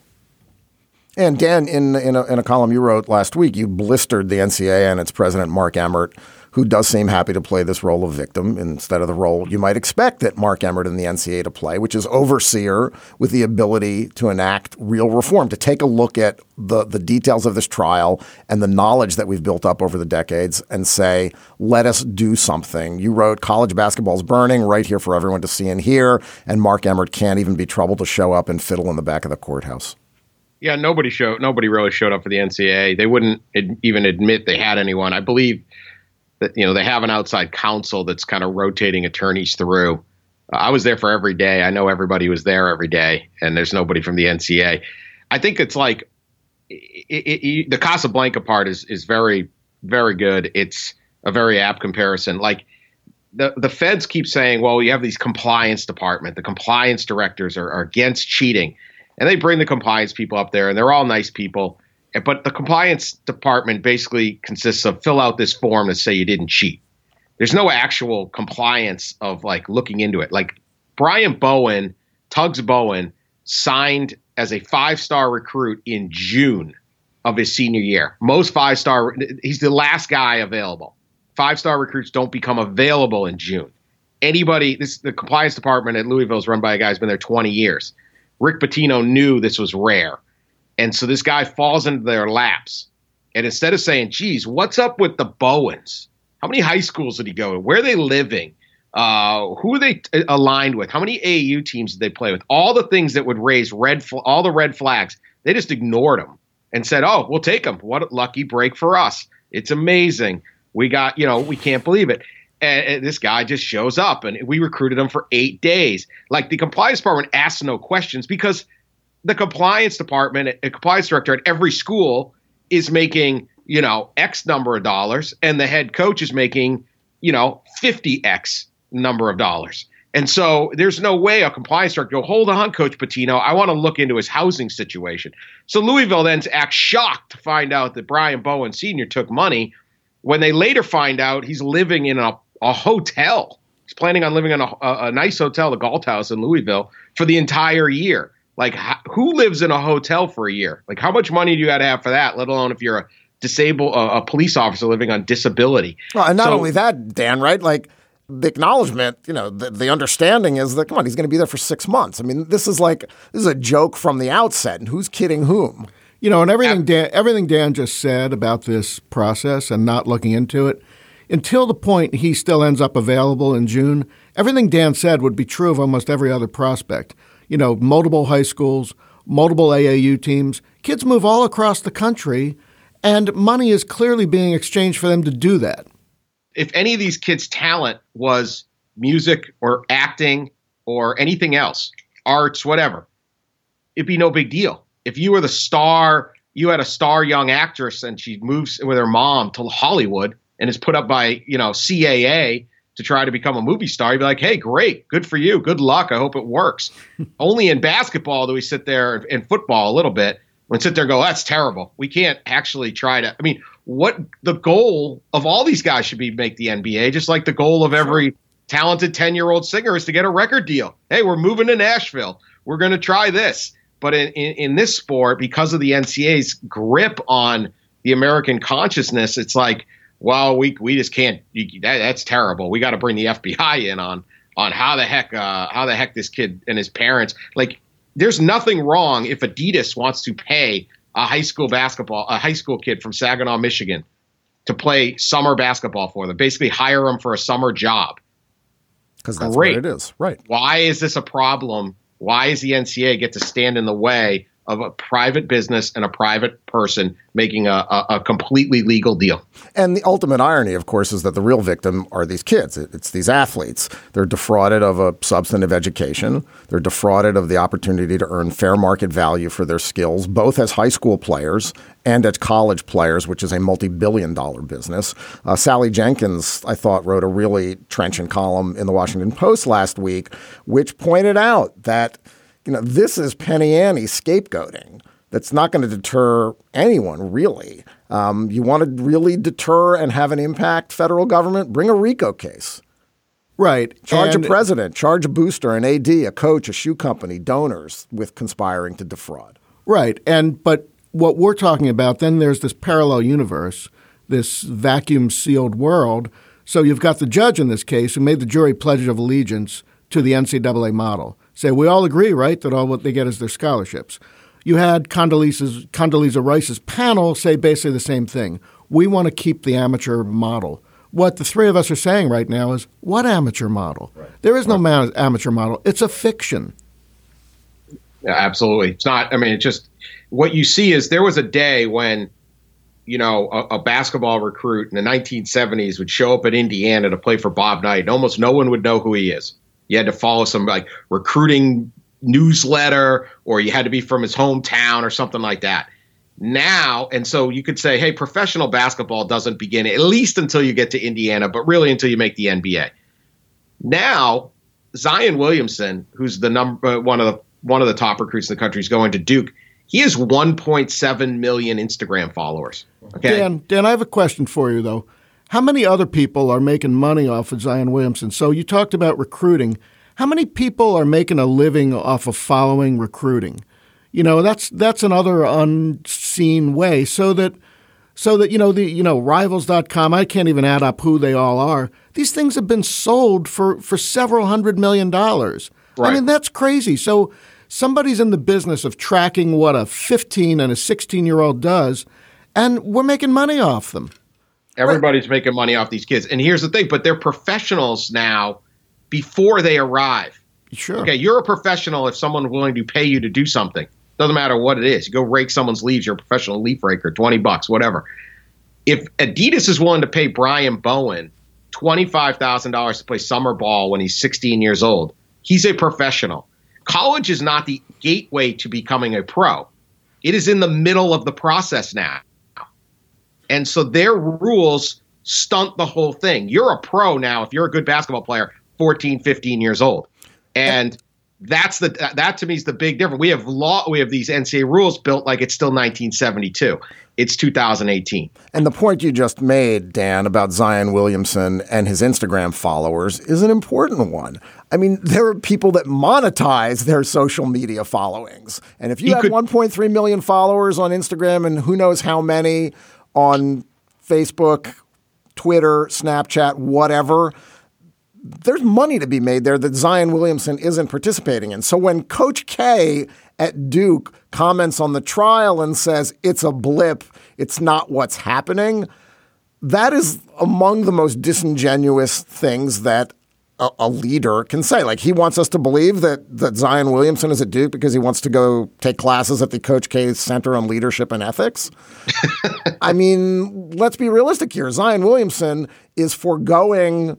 And Dan, in in a, in a column you wrote last week, you blistered the N C double A and its president, Mark Emmert, who does seem happy to play this role of victim instead of the role you might expect that Mark Emmert in the N C double A to play, which is overseer with the ability to enact real reform, to take a look at the, the details of this trial and the knowledge that we've built up over the decades and say, let us do something. You wrote, college basketball's burning right here for everyone to see and hear, and Mark Emmert can't even be troubled to show up and fiddle in the back of the courthouse. Yeah, nobody showed. Nobody really showed up for the N C double A. They wouldn't ad- even admit they had anyone. I believe that, you know, they have an outside counsel that's kind of rotating attorneys through. Uh, I was there for every day. I know everybody was there every day, and there's nobody from the N C double A. I think it's like it, it, it, the Casablanca part is is very, very good. It's a very apt comparison. Like the the feds keep saying, well, you have these compliance department. The compliance directors are, are against cheating. And they bring the compliance people up there, and they're all nice people. But the compliance department basically consists of fill out this form to say you didn't cheat. There's no actual compliance of like looking into it. Like Brian Bowen, Tuggs Bowen, signed as a five-star recruit in June of his senior year. Most five-star, he's the last guy available. Five-star recruits don't become available in June. Anybody, this the compliance department at Louisville is run by a guy who's been there twenty years. Rick Pitino knew this was rare. And so this guy falls into their laps. And instead of saying, geez, what's up with the Bowens? How many high schools did he go to? Where are they living? Uh, who are they t- aligned with? How many A A U teams did they play with? All the things that would raise red, fl- all the red flags, they just ignored them and said, oh, we'll take them. What a lucky break for us. It's amazing. We got, you know, we can't believe it. And this guy just shows up, and we recruited him for eight days. Like the compliance department asks no questions because the compliance department, a compliance director at every school is making, you know, X number of dollars, and the head coach is making, you know, fifty X number of dollars. And so there's no way a compliance director go, hold on, Coach Pitino, I want to look into his housing situation. So Louisville then acts shocked to find out that Brian Bowen Senior took money when they later find out he's living in a A hotel. He's planning on living in a, a, a nice hotel, the Galt House in Louisville, for the entire year. Like, h- who lives in a hotel for a year? Like, how much money do you got to have for that? Let alone if you're a disabled, uh, a police officer living on disability. Well, and not so, only that, Dan, right? Like the acknowledgement, you know, the, the understanding is that come on, he's going to be there for six months. I mean, this is like this is a joke from the outset. And who's kidding whom? You know, and everything Dan, everything Dan just said about this process and not looking into it. Until the point he still ends up available in June, everything Dan said would be true of almost every other prospect. You know, multiple high schools, multiple A A U teams. Kids move all across the country, and money is clearly being exchanged for them to do that. If any of these kids' talent was music or acting or anything else, arts, whatever, it'd be no big deal. If you were the star, you had a star young actress and she moves with her mom to Hollywood and is put up by, you know, C A A to try to become a movie star, you'd be like, hey, great, good for you. Good luck. I hope it works. Only in basketball do we sit there, and football a little bit, and sit there and go, that's terrible. We can't actually try to, I mean, what the goal of all these guys should be make the N B A, just like the goal of every talented ten-year-old singer is to get a record deal. Hey, we're moving to Nashville. We're going to try this. But in, in, in this sport, because of the N C A A's grip on the American consciousness, it's like, well, we we just can't. You, that, that's terrible. We got to bring the F B I in on on how the heck uh, how the heck this kid and his parents. Like, there's nothing wrong if Adidas wants to pay a high school basketball a high school kid from Saginaw, Michigan, to play summer basketball for them. Basically, hire him for a summer job. Because that's Great. what it is, right? Why is this a problem? Why does the N C A A get to stand in the way of a private business and a private person making a, a, a completely legal deal? And the ultimate irony, of course, is that the real victim are these kids. It's these athletes. They're defrauded of a substantive education. They're defrauded of the opportunity to earn fair market value for their skills, both as high school players and as college players, which is a multi-billion dollar business. Uh, Sally Jenkins, I thought, wrote a really trenchant column in the Washington Post last week, which pointed out that, you know, this is Penny Annie scapegoating. That's not going to deter anyone, really. Um, you want to really deter and have an impact, federal government, bring a RICO case. Right. Charge and, a president, charge a booster, an A D, a coach, a shoe company, donors with conspiring to defraud. Right. And but what we're talking about, then there's this parallel universe, this vacuum-sealed world. So you've got the judge in this case who made the jury pledge of allegiance to the N C double A model. Say, we all agree, right, that all what they get is their scholarships. You had Condoleezza, Condoleezza Rice's panel say basically the same thing. We want to keep the amateur model. What the three of us are saying right now is, what amateur model? Right. There is no right. ma- amateur model. It's a fiction. Yeah, absolutely. It's not. I mean, it's just what you see is there was a day when, you know, a, a basketball recruit in the nineteen seventies would show up at Indiana to play for Bob Knight, and almost no one would know who he is. You had to follow some like recruiting newsletter, or you had to be from his hometown or something like that. Now, and so you could say, hey, professional basketball doesn't begin at least until you get to Indiana, but really until you make the N B A. Now, Zion Williamson, who's the number one of the one of the top recruits in the country, is going to Duke. He has one point seven million Instagram followers. Okay, Dan, Dan, I have a question for you though. How many other people are making money off of Zion Williamson? So you talked about recruiting. How many people are making a living off of following recruiting? You know, that's that's another unseen way. So that, so that you know the you know Rivals dot com. I can't even add up who they all are. These things have been sold for for several hundred million dollars. Right. I mean, that's crazy. So somebody's in the business of tracking what a fifteen and a sixteen year old does, and we're making money off them. Everybody's right. making money off these kids. And here's the thing, but they're professionals now before they arrive. Sure. Okay, you're a professional if someone's willing to pay you to do something. Doesn't matter what it is. You go rake someone's leaves, you're a professional leaf raker, twenty bucks, whatever. If Adidas is willing to pay Brian Bowen twenty-five thousand dollars to play summer ball when he's sixteen years old, he's a professional. College is not the gateway to becoming a pro. It is in the middle of the process now. And so their rules stunt the whole thing. You're a pro now if you're a good basketball player, fourteen, fifteen years old. And that's the that to me is the big difference. We have law we have these N C double A rules built like it's still nineteen seventy-two. It's two thousand eighteen. And the point you just made, Dan, about Zion Williamson and his Instagram followers is an important one. I mean, there are people that monetize their social media followings. And if you he have could, one point three million followers on Instagram and who knows how many on Facebook, Twitter, Snapchat, whatever, there's money to be made there that Zion Williamson isn't participating in. So when Coach K at Duke comments on the trial and says it's a blip, it's not what's happening, that is among the most disingenuous things that a, a leader can say. Like, he wants us to believe that, that Zion Williamson is at Duke because he wants to go take classes at the Coach K Center on Leadership and Ethics. I mean, let's be realistic here. Zion Williamson is foregoing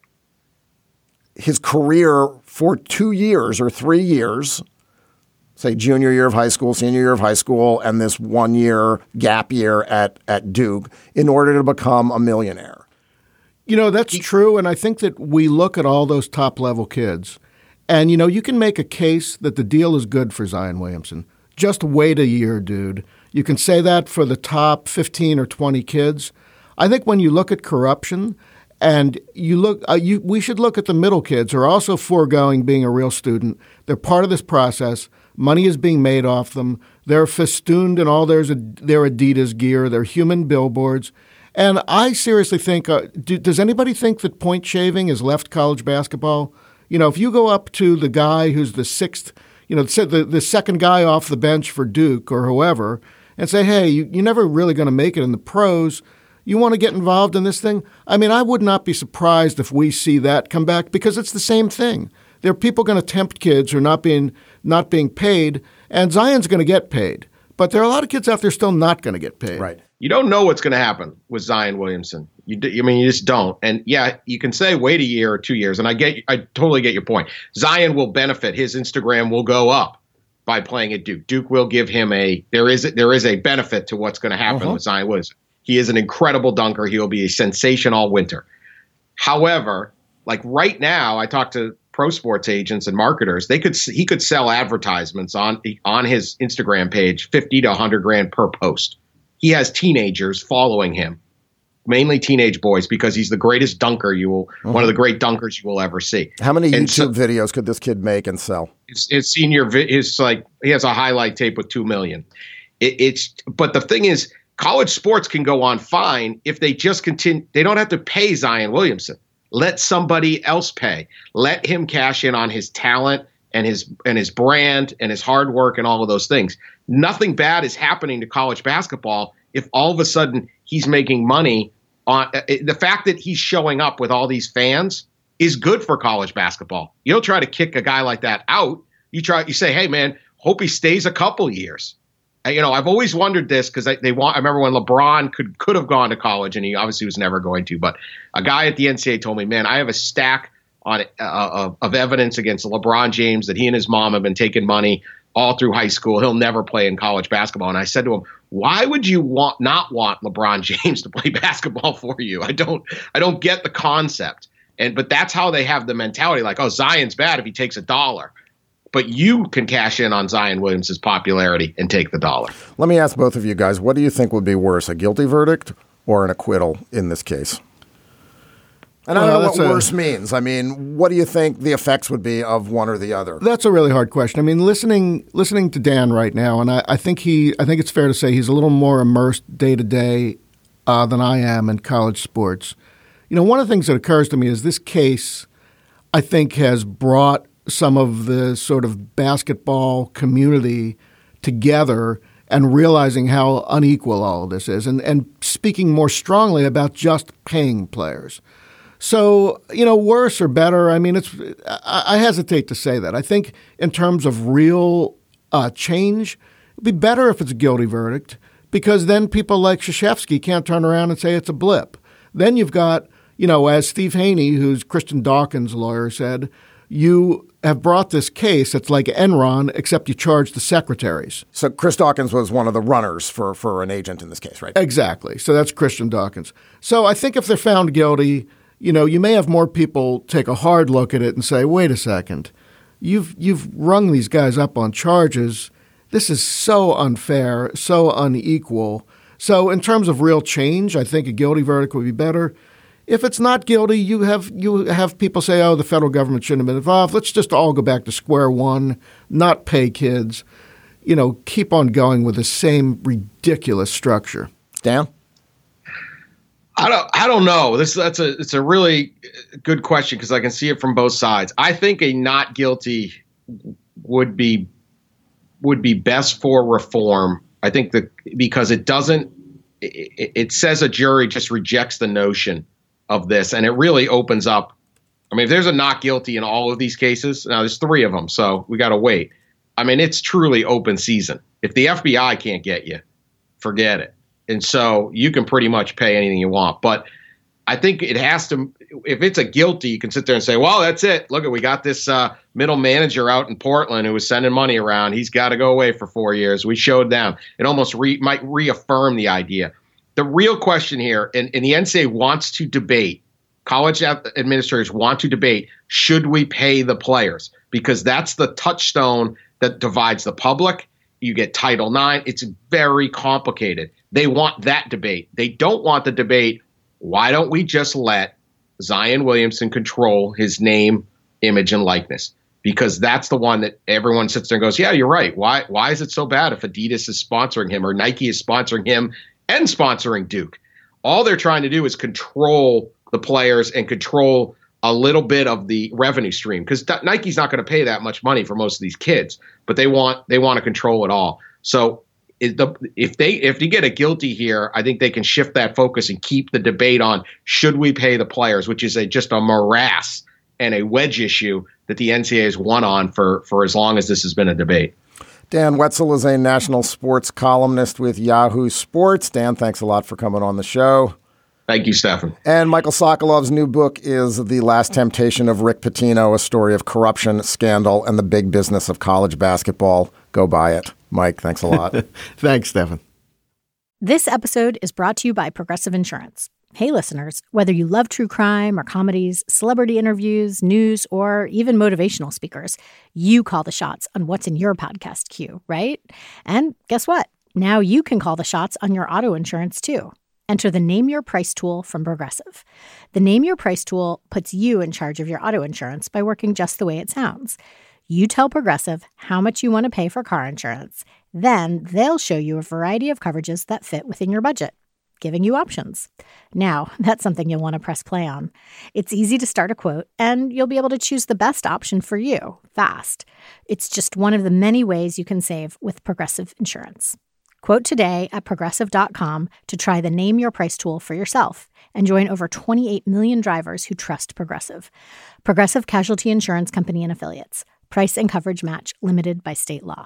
his career for two years or three years, say junior year of high school, senior year of high school, and this one year gap year at, at Duke in order to become a millionaire. You know, that's true. And I think that we look at all those top level kids and, you know, you can make a case that the deal is good for Zion Williamson. Just wait a year, dude. You can say that for the top fifteen or twenty kids. I think when you look at corruption, and you look, uh, you, we should look at the middle kids who are also foregoing being a real student. They're part of this process. Money is being made off them. They're festooned in all their, their Adidas gear. They're human billboards. And I seriously think, uh, do, does anybody think that point shaving has left college basketball? You know, if you go up to the guy who's the sixth, you know, the, the second guy off the bench for Duke or whoever, and say, hey, you, you're never really going to make it in the pros. You want to get involved in this thing? I mean, I would not be surprised if we see that come back because it's the same thing. There are people going to tempt kids who are not being not being paid, and Zion's going to get paid. But there are a lot of kids out there still not going to get paid. Right. You don't know what's going to happen with Zion Williamson. You, do, I mean, you just don't. And yeah, you can say wait a year or two years, and I get, I totally get your point. Zion will benefit. His Instagram will go up by playing at Duke. Duke will give him a there is there is a benefit to what's going to happen uh-huh. with Zion Williamson. He is an incredible dunker. He will be a sensation all winter. However, like right now, I talked to pro sports agents and marketers. They could he could sell advertisements on on his Instagram page, fifty to a hundred grand per post. He has teenagers following him mainly teenage boys, because he's the greatest dunker you will, mm-hmm. one of the great dunkers you will ever see. How many and YouTube so, videos could this kid make and sell? His, his senior, his like, he has a highlight tape with two million. It, it's, but the thing is, college sports can go on fine if they just continue. They don't have to pay Zion Williamson. Let somebody else pay. Let him cash in on his talent and his and his brand and his hard work and all of those things. Nothing bad is happening to college basketball if all of a sudden he's making money on uh, the fact that he's showing up with all these fans is good for college basketball. You don't try to kick a guy like that out. You try. You say, hey man, hope he stays a couple years. You know, I've always wondered this because they want. I remember when LeBron could could have gone to college, and he obviously was never going to. But a guy at the N C double A told me, "Man, I have a stack on uh, of, of evidence against LeBron James that he and his mom have been taking money all through high school. He'll never play in college basketball." And I said to him, "Why would you want not want LeBron James to play basketball for you? I don't. I don't get the concept." And but that's how they have the mentality, like, "Oh, Zion's bad if he takes a dollar." But you can cash in on Zion Williamson's popularity and take the dollar. Let me ask both of you guys, what do you think would be worse, a guilty verdict or an acquittal in this case? And I don't well, know what a, worse means. I mean, what do you think the effects would be of one or the other? That's a really hard question. I mean, listening listening to Dan right now, and I, I think he, I think it's fair to say he's a little more immersed day to day uh, than I am in college sports. You know, one of the things that occurs to me is this case, I think, has brought some of the sort of basketball community together and realizing how unequal all of this is, and, and speaking more strongly about just paying players. So, you know, worse or better, I mean, it's I, I hesitate to say that. I think in terms of real uh, change, it'd be better if it's a guilty verdict, because then people like Krzyzewski can't turn around and say it's a blip. Then you've got, you know, as Steve Haney, who's Christian Dawkins' lawyer, said, you have brought this case that's like Enron, except you charge the secretaries. So Chris Dawkins was one of the runners for, for an agent in this case, right? Exactly. So that's Christian Dawkins. So I think if they're found guilty, you know, you may have more people take a hard look at it and say, wait a second, you've you've rung these guys up on charges. This is so unfair, so unequal. So in terms of real change, I think a guilty verdict would be better. If it's not guilty, you have you have people say, oh, the federal government shouldn't have been involved. Let's just all go back to square one, not pay kids, you know, keep on going with the same ridiculous structure. Dan? I don't I don't know. This that's a it's a really good question because I can see it from both sides. I think a not guilty would be would be best for reform. I think that because it doesn't it, it says a jury just rejects the notion of this, and it really opens up. I mean, if there's a not guilty in all of these cases, now there's three of them, so we got to wait. I mean, it's truly open season. If the F B I can't get you, forget it. And so you can pretty much pay anything you want. But I think it has to, if it's a guilty, you can sit there and say, well, that's it. Look, we got this uh, middle manager out in Portland who was sending money around. He's got to go away for four years. We showed them. It almost re- might reaffirm the idea. The real question here, and, and the N C double A wants to debate, college administrators want to debate, should we pay the players? Because that's the touchstone that divides the public. You get Title nine. It's very complicated. They want that debate. They don't want the debate, why don't we just let Zion Williamson control his name, image, and likeness? Because that's the one that everyone sits there and goes, yeah, you're right. Why, why is it so bad if Adidas is sponsoring him or Nike is sponsoring him and sponsoring Duke? All they're trying to do is control the players and control a little bit of the revenue stream, because Nike's not going to pay that much money for most of these kids, but they want they want to control it all. So is the, if they if they get a guilty here, I think they can shift that focus and keep the debate on should we pay the players, which is a, just a morass and a wedge issue that the N C double A has won on for, for as long as this has been a debate. Dan Wetzel is a national sports columnist with Yahoo Sports. Dan, thanks a lot for coming on the show. Thank you, Stefan. And Michael Sokolov's new book is The Last Temptation of Rick Pitino, a story of corruption, scandal, and the big business of college basketball. Go buy it. Mike, thanks a lot. Thanks, Stefan. This episode is brought to you by Progressive Insurance. Hey, listeners, whether you love true crime or comedies, celebrity interviews, news, or even motivational speakers, you call the shots on what's in your podcast queue, right? And guess what? Now you can call the shots on your auto insurance, too. enter the Name Your Price tool from Progressive. The Name Your Price tool puts you in charge of your auto insurance by working just the way it sounds. You tell Progressive how much you want to pay for car insurance. Then they'll show you a variety of coverages that fit within your budget, giving you options. Now, that's something you'll want to press play on. It's easy to start a quote, and you'll be able to choose the best option for you fast. It's just one of the many ways you can save with Progressive Insurance. Quote today at progressive dot com to try the Name Your Price tool for yourself and join over twenty-eight million drivers who trust Progressive. Progressive Casualty Insurance Company and Affiliates. Price and coverage match limited by state law.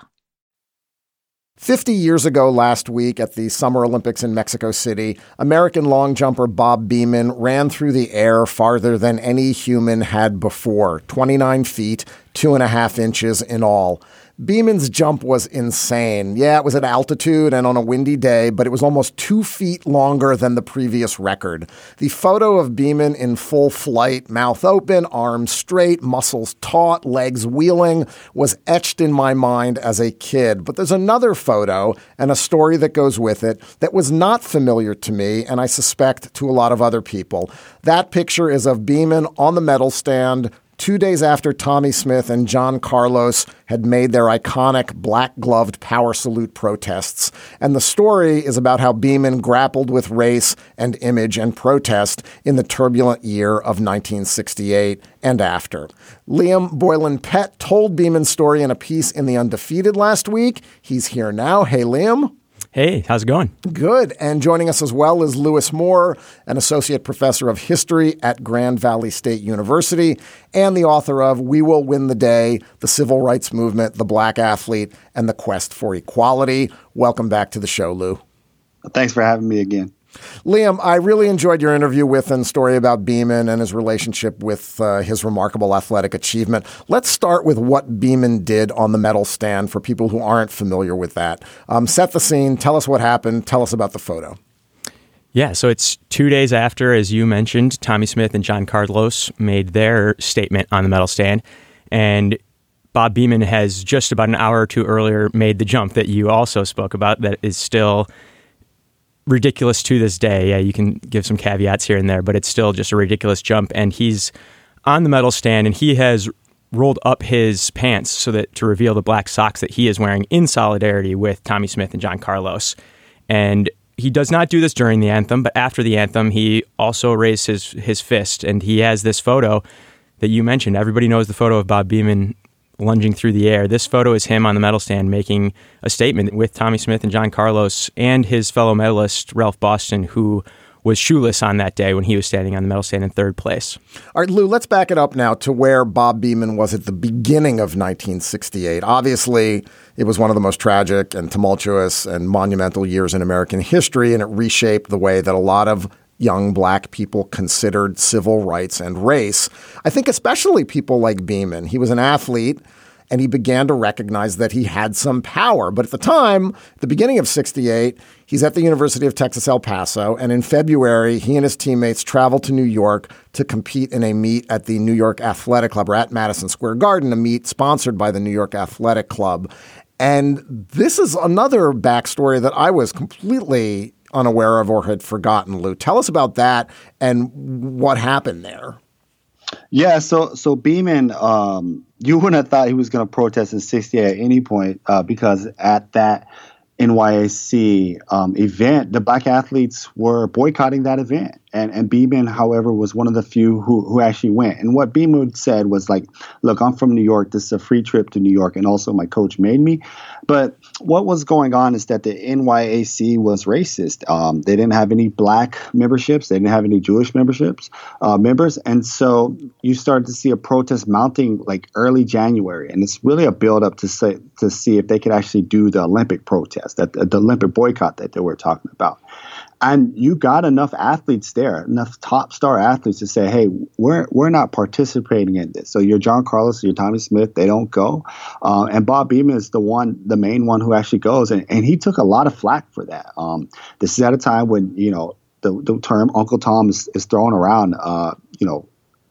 fifty years ago last week at the Summer Olympics in Mexico City, American long jumper Bob Beamon ran through the air farther than any human had before, twenty-nine feet, two and a half inches in all. Beamon's jump was insane. Yeah, it was at altitude and on a windy day, but it was almost two feet longer than the previous record. The photo of Beamon in full flight, mouth open, arms straight, muscles taut, legs wheeling, was etched in my mind as a kid. But there's another photo and a story that goes with it that was not familiar to me, and I suspect to a lot of other people. That picture is of Beamon on the medal stand, two days after Tommie Smith and John Carlos had made their iconic black-gloved power salute protests. And the story is about how Beamon grappled with race and image and protest in the turbulent year of nineteen sixty-eight and after. Liam Boylan-Pett told Beamon's story in a piece in The Undefeated last week. He's here now. Hey, Liam. Hey, how's it going? Good. And joining us as well is Lewis Moore, an associate professor of history at Grand Valley State University and the author of We Will Win the Day, The Civil Rights Movement, The Black Athlete, and the Quest for Equality. Welcome back to the show, Lou. Thanks for having me again. Liam, I really enjoyed your interview with and story about Beamon and his relationship with uh, his remarkable athletic achievement. Let's start with what Beamon did on the medal stand for people who aren't familiar with that. Um, set the scene. Tell us what happened. Tell us about the photo. Yeah, so it's two days after, as you mentioned, Tommie Smith and John Carlos made their statement on the medal stand. And Bob Beamon has just about an hour or two earlier made the jump that you also spoke about that is still ridiculous to this day. Yeah, you can give some caveats here and there, but it's still just a ridiculous jump. And he's on the medal stand, and he has rolled up his pants so that to reveal the black socks that he is wearing in solidarity with Tommie Smith and John Carlos. And he does not do this during the anthem, but after the anthem, he also raised his his fist, and he has this photo that you mentioned. Everybody knows the photo of Bob Beamon lunging through the air. This photo is him on the medal stand making a statement with Tommie Smith and John Carlos and his fellow medalist, Ralph Boston, who was shoeless on that day when he was standing on the medal stand in third place. All right, Lou, let's back it up now to where Bob Beamon was at the beginning of nineteen sixty-eight. Obviously, it was one of the most tragic and tumultuous and monumental years in American history, and it reshaped the way that a lot of young black people considered civil rights and race. I think especially people like Beamon. He was an athlete, and he began to recognize that he had some power. But at the time, at the beginning of sixty-eight, he's at the University of Texas, El Paso, and in February, he and his teammates traveled to New York to compete in a meet at the New York Athletic Club, or at Madison Square Garden, a meet sponsored by the New York Athletic Club. And this is another backstory that I was completely unaware of or had forgotten, Lou. Tell us about that and what happened there. Yeah, so so Beamon, um, you wouldn't have thought he was going to protest in sixty-eight at any point uh, because at that N Y A C um, event, the black athletes were boycotting that event. And, and Beamon, however, was one of the few who, who actually went. And what Beamon said was like, look, I'm from New York. This is a free trip to New York. And also my coach made me. But what was going on is that the N Y A C was racist. Um, they didn't have any black memberships. They didn't have any Jewish memberships, uh, members. And so you started to see a protest mounting like early January. And it's really a buildup to say, to see if they could actually do the Olympic protest, that the Olympic boycott that they were talking about. And you got enough athletes there, enough top star athletes to say, hey, we're we're not participating in this. So your John Carlos, your Tommie Smith, they don't go. Uh, and Bob Beamon is the one, the main one who actually goes. And, and he took a lot of flack for that. Um, this is at a time when, you know, the, the term Uncle Tom is, is thrown around, uh, you know,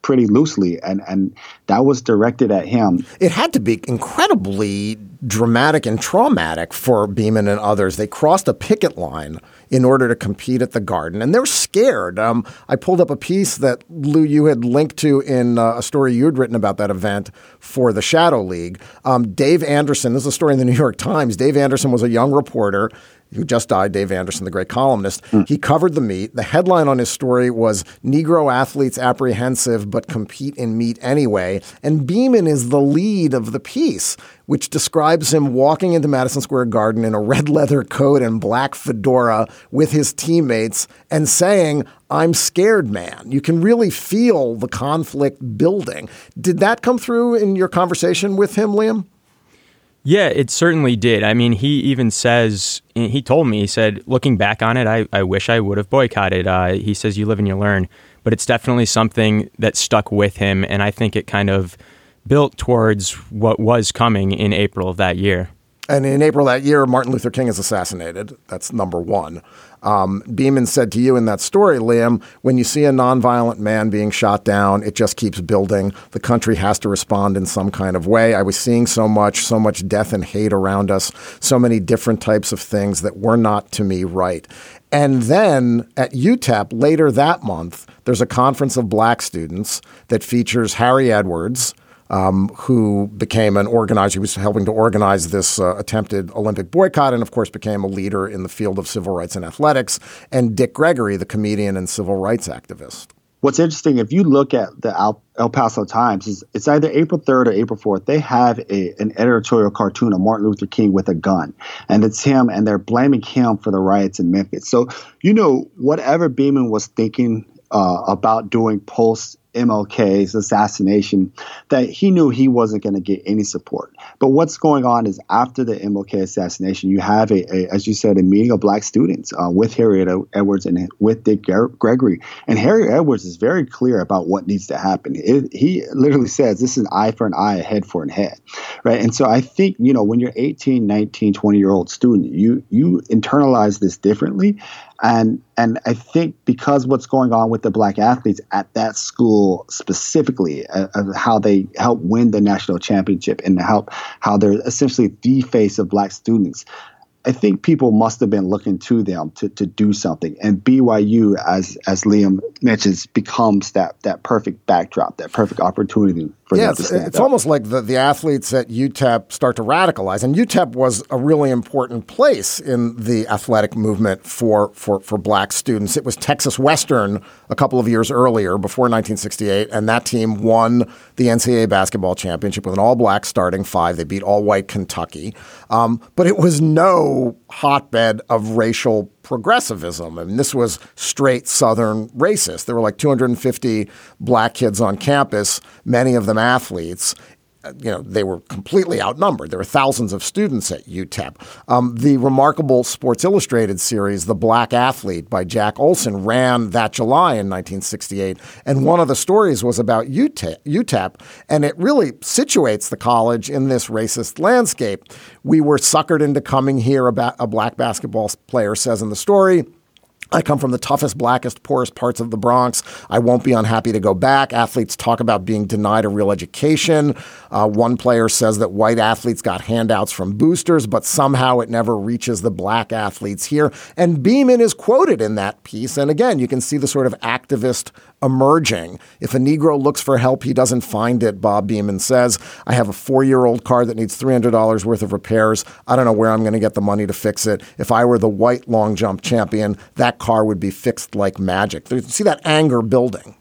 pretty loosely, and, and that was directed at him. It had to be incredibly dramatic and traumatic for Beeman and others. They crossed a picket line in order to compete at the Garden, and they're scared. Um, I pulled up a piece that, Lou, you had linked to in uh, a story you had written about that event for the Shadow League. Um, Dave Anderson, this is a story in the New York Times. Dave Anderson was a young reporter who just died, Dave Anderson, the great columnist. Mm. He covered the meet. The headline on his story was Negro athletes apprehensive but compete in meet anyway. And Beeman is the lead of the piece, which describes him walking into Madison Square Garden in a red leather coat and black fedora with his teammates and saying, "I'm scared, man." You can really feel the conflict building. Did that come through in your conversation with him, Liam? Yeah, it certainly did. I mean, he even says, he told me, he said, looking back on it, I, I wish I would have boycotted. Uh, he says, you live and you learn. But it's definitely something that stuck with him, and I think it kind of built towards what was coming in April of that year. And in April that year, Martin Luther King is assassinated. That's number one. Um, Beeman said to you in that story, Liam, when you see a nonviolent man being shot down, it just keeps building. The country has to respond in some kind of way. I was seeing so much, so much death and hate around us, so many different types of things that were not, to me, right. And then at U T E P later that month, there's a conference of black students that features Harry Edwards, Um, who became an organizer. He was helping to organize this uh, attempted Olympic boycott and, of course, became a leader in the field of civil rights and athletics, and Dick Gregory, the comedian and civil rights activist. What's interesting, if you look at the El, El Paso Times, is it's either April third or April fourth. They have a, an editorial cartoon of Martin Luther King with a gun, and it's him, and they're blaming him for the riots in Memphis. So, you know, whatever Beeman was thinking uh, about doing post M L K's assassination, that he knew he wasn't going to get any support. But what's going on is after the M L K assassination, you have, a, a as you said, a meeting of black students uh, with Harriet Edwards and with Dick Gregory. And Harriet Edwards is very clear about what needs to happen. It, he literally says this is an eye for an eye, a head for a head. Right. And so I think, you know, when you're eighteen, nineteen, twenty year old student, you you internalize this differently. And and I think because what's going on with the black athletes at that school specifically, uh, uh, how they help win the national championship and help how they're essentially the face of black students, I think people must have been looking to them to, to do something. And B Y U, as as Liam mentions, becomes that that perfect backdrop, that perfect opportunity for yeah, them to it's, stand it's up. almost like the, the athletes at U T E P start to radicalize. And U T E P was a really important place in the athletic movement for, for, for black students. It was Texas Western a couple of years earlier, before nineteen sixty-eight, and that team won the N C double A basketball championship with an all-black starting five. They beat all-white Kentucky. Um, but it was no hotbed of racial progressivism. I mean, this was straight Southern racist. There were like two hundred fifty black kids on campus, many of them athletes. You know, they were completely outnumbered. There were thousands of students at U T E P. Um, the remarkable Sports Illustrated series, The Black Athlete by Jack Olson, ran that July in nineteen sixty-eight. And one of the stories was about U T E P. And it really situates the college in this racist landscape. We were suckered into coming here, a black basketball player says in the story. I come from the toughest, blackest, poorest parts of the Bronx. I won't be unhappy to go back. Athletes talk about being denied a real education. Uh, one player says that white athletes got handouts from boosters, but somehow it never reaches the black athletes here. And Beeman is quoted in that piece. And again, you can see the sort of activist emerging. If a Negro looks for help, he doesn't find it, Bob Beeman says. I have a four-year-old car that needs three hundred dollars worth of repairs. I don't know where I'm going to get the money to fix it. If I were the white long jump champion, that car would be fixed like magic. You see that anger building.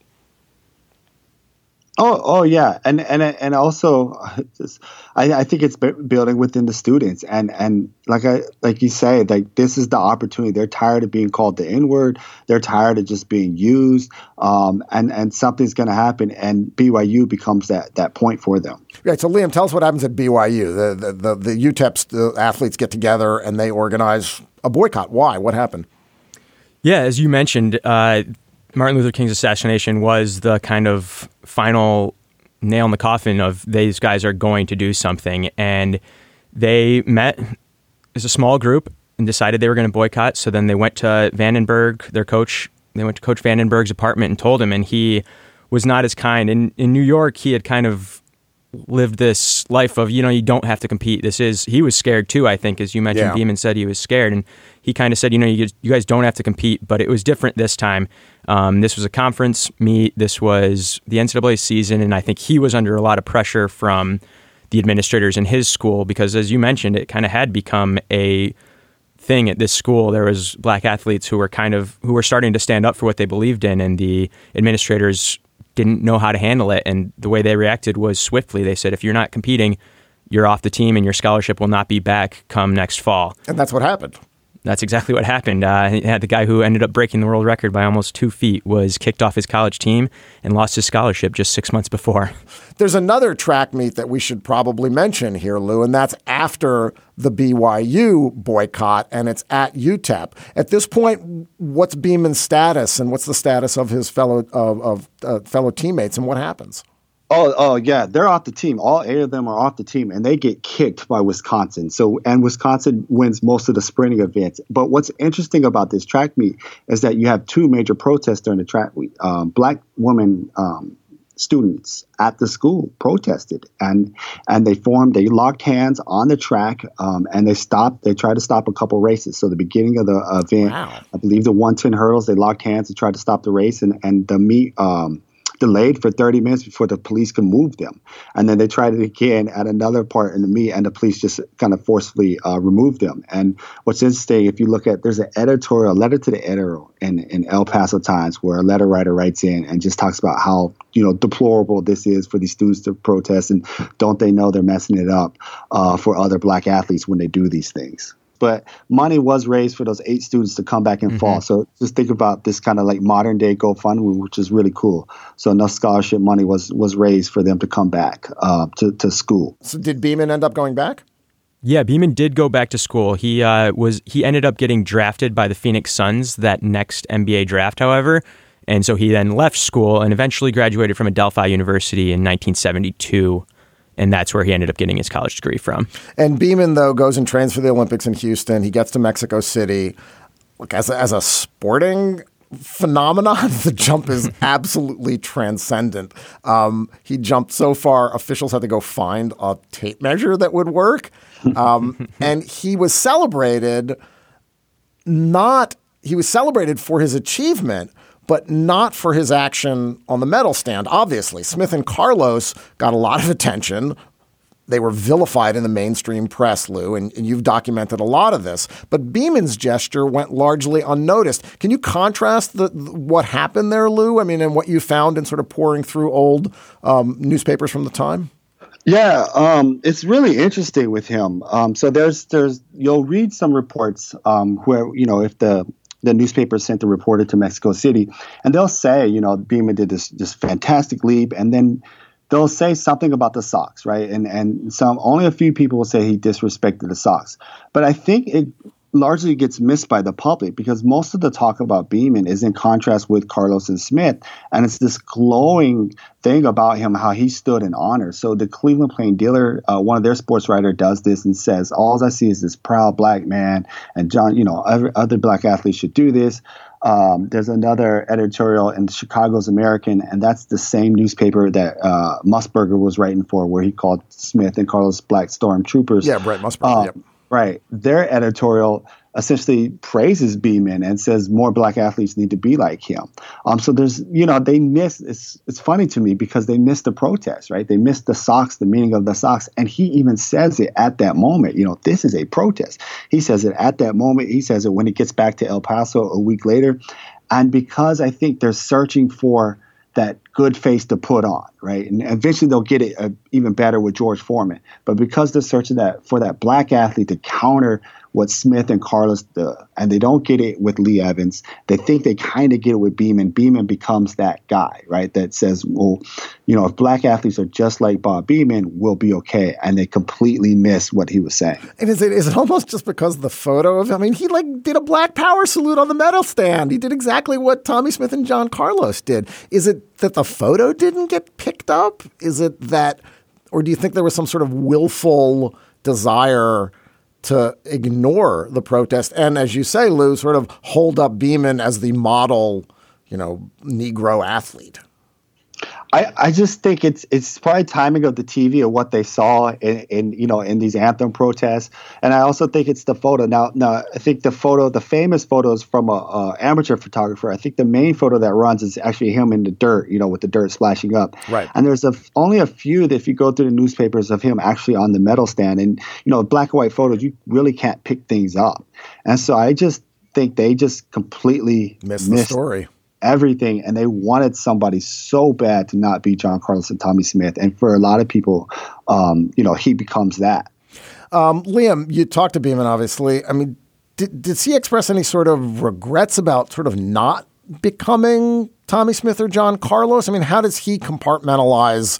Oh, oh yeah, and and and also, I, I think it's building within the students, and and like I like you say, like this is the opportunity. They're tired of being called the N-word. They're tired of just being used, um, and and something's going to happen, and B Y U becomes that that point for them. Right. So Liam, tell us what happens at B Y U. The the the, the U T E P the athletes get together and they organize a boycott. Why? What happened? Yeah, as you mentioned, uh, Martin Luther King's assassination was the kind of final nail in the coffin of these guys are going to do something. And they met as a small group and decided they were going to boycott. So then they went to Vandenberg, their coach. They went to Coach Vandenberg's apartment and told him, and he was not as kind. In in New York, he had kind of lived this life of, you know, you don't have to compete. This is, he was scared too, I think, as you mentioned. Yeah. Beeman said he was scared, and he kind of said, you know, you, you guys don't have to compete, but it was different this time. Um, this was a conference meet. This was the N C double A season, and I think he was under a lot of pressure from the administrators in his school because, as you mentioned, it kind of had become a thing at this school. There was black athletes who were kind of, who were starting to stand up for what they believed in, and the administrators didn't know how to handle it, and the way they reacted was swiftly. They said, if you're not competing, you're off the team and your scholarship will not be back come next fall. And that's what happened. That's exactly what happened. Uh, the guy who ended up breaking the world record by almost two feet was kicked off his college team and lost his scholarship just six months before. There's another track meet that we should probably mention here, Lou, and that's after the B Y U boycott, and it's at U T E P. At this point, what's Beeman's status, and what's the status of his fellow of, of uh, fellow teammates, and what happens? Oh, oh yeah, they're off the team. All eight of them are off the team, and they get kicked by Wisconsin. So, and Wisconsin wins most of the sprinting events. But what's interesting about this track meet is that you have two major protests during the track meet. Um, black women um, students at the school protested, and and they formed, they locked hands on the track, um, and they stopped. They tried to stop a couple races. So the beginning of the event, wow. I believe the one ten hurdles, they locked hands and tried to stop the race, and and the meet. Um, delayed for thirty minutes before the police could move them. And then they tried it again at another part in the meet, and the police just kind of forcefully uh, removed them. And what's interesting, if you look at, there's an editorial, letter to the editor in, in El Paso Times, where a letter writer writes in and just talks about how, you know, deplorable this is for these students to protest, and don't they know they're messing it up uh, for other black athletes when they do these things. But money was raised for those eight students to come back in mm-hmm. fall. So just think about this kind of like modern day GoFundMe, which is really cool. So enough scholarship money was was raised for them to come back uh, to, to school. So did Beeman end up going back? Yeah, Beeman did go back to school. He uh, was he ended up getting drafted by the Phoenix Suns that next N B A draft, however. And so he then left school and eventually graduated from Adelphi University in nineteen seventy-two. And that's where he ended up getting his college degree from. And Beeman, though, goes and trains for the Olympics in Houston. He gets to Mexico City. Look, as a, as a sporting phenomenon, the jump is absolutely transcendent. Um, he jumped so far, officials had to go find a tape measure that would work. Um, and he was celebrated not, he was celebrated for his achievement, but not for his action on the medal stand, obviously. Smith and Carlos got a lot of attention. They were vilified in the mainstream press, Lou, and, and you've documented a lot of this. But Beeman's gesture went largely unnoticed. Can you contrast the, the, what happened there, Lou? I mean, and what you found in sort of pouring through old um, newspapers from the time? Yeah, um, it's really interesting with him. Um, so there's, there's, you'll read some reports um, where, you know, if the the newspaper sent a reporter to Mexico City, and they'll say, you know, Beeman did this this fantastic leap, and then they'll say something about the socks, right? And and some only a few people will say he disrespected the socks, but I think it largely gets missed by the public because most of the talk about Beeman is in contrast with Carlos and Smith, and it's this glowing thing about him, how he stood in honor. So the Cleveland Plain Dealer, uh, one of their sports writer, does this and says, all I see is this proud black man, and John, you know, other, other black athletes should do this. Um, there's another editorial in Chicago's American, and that's the same newspaper that uh, Musburger was writing for, where he called Smith and Carlos black stormtroopers. Yeah, Brett Musburger, um, yep. Right. Their editorial essentially praises Beeman and says more black athletes need to be like him. Um, so there's, you know, they miss, it's, it's funny to me because they missed the protest, right? They missed the socks, the meaning of the socks. And he even says it at that moment, you know, this is a protest. He says it at that moment. He says it when he gets back to El Paso a week later. And because I think they're searching for that good face to put on, right? And eventually they'll get it uh, even better with George Foreman. But because they're searching that for that black athlete to counter what Smith and Carlos do, and they don't get it with Lee Evans, they think they kind of get it with Beeman. Beeman becomes that guy, right? That says, well, you know, if black athletes are just like Bob Beeman, we'll be okay. And they completely miss what he was saying. And is it is it almost just because of the photo of him? I mean, he like did a black power salute on the medal stand. He did exactly what Tommy Smith and John Carlos did. Is it that the photo didn't get picked up? Is it that, or do you think there was some sort of willful desire to ignore the protest and, as you say, Lou, sort of hold up Beeman as the model, you know, Negro athlete? I, I just think it's it's probably timing of the T V or what they saw in, in you know in these anthem protests, and I also think it's the photo. Now, now I think the photo, the famous photo is from a, a amateur photographer. I think the main photo that runs is actually him in the dirt, you know, with the dirt splashing up. Right. And there's a, only a few that if you go through the newspapers of him actually on the medal stand, and you know, black and white photos, you really can't pick things up. And so I just think they just completely missed, missed the story. Everything, and they wanted somebody so bad to not be John Carlos and Tommy Smith, and for a lot of people, um, you know, he becomes that. Um, Liam, you talked to Beeman, obviously. I mean, did, did he express any sort of regrets about sort of not becoming Tommy Smith or John Carlos? I mean, how does he compartmentalize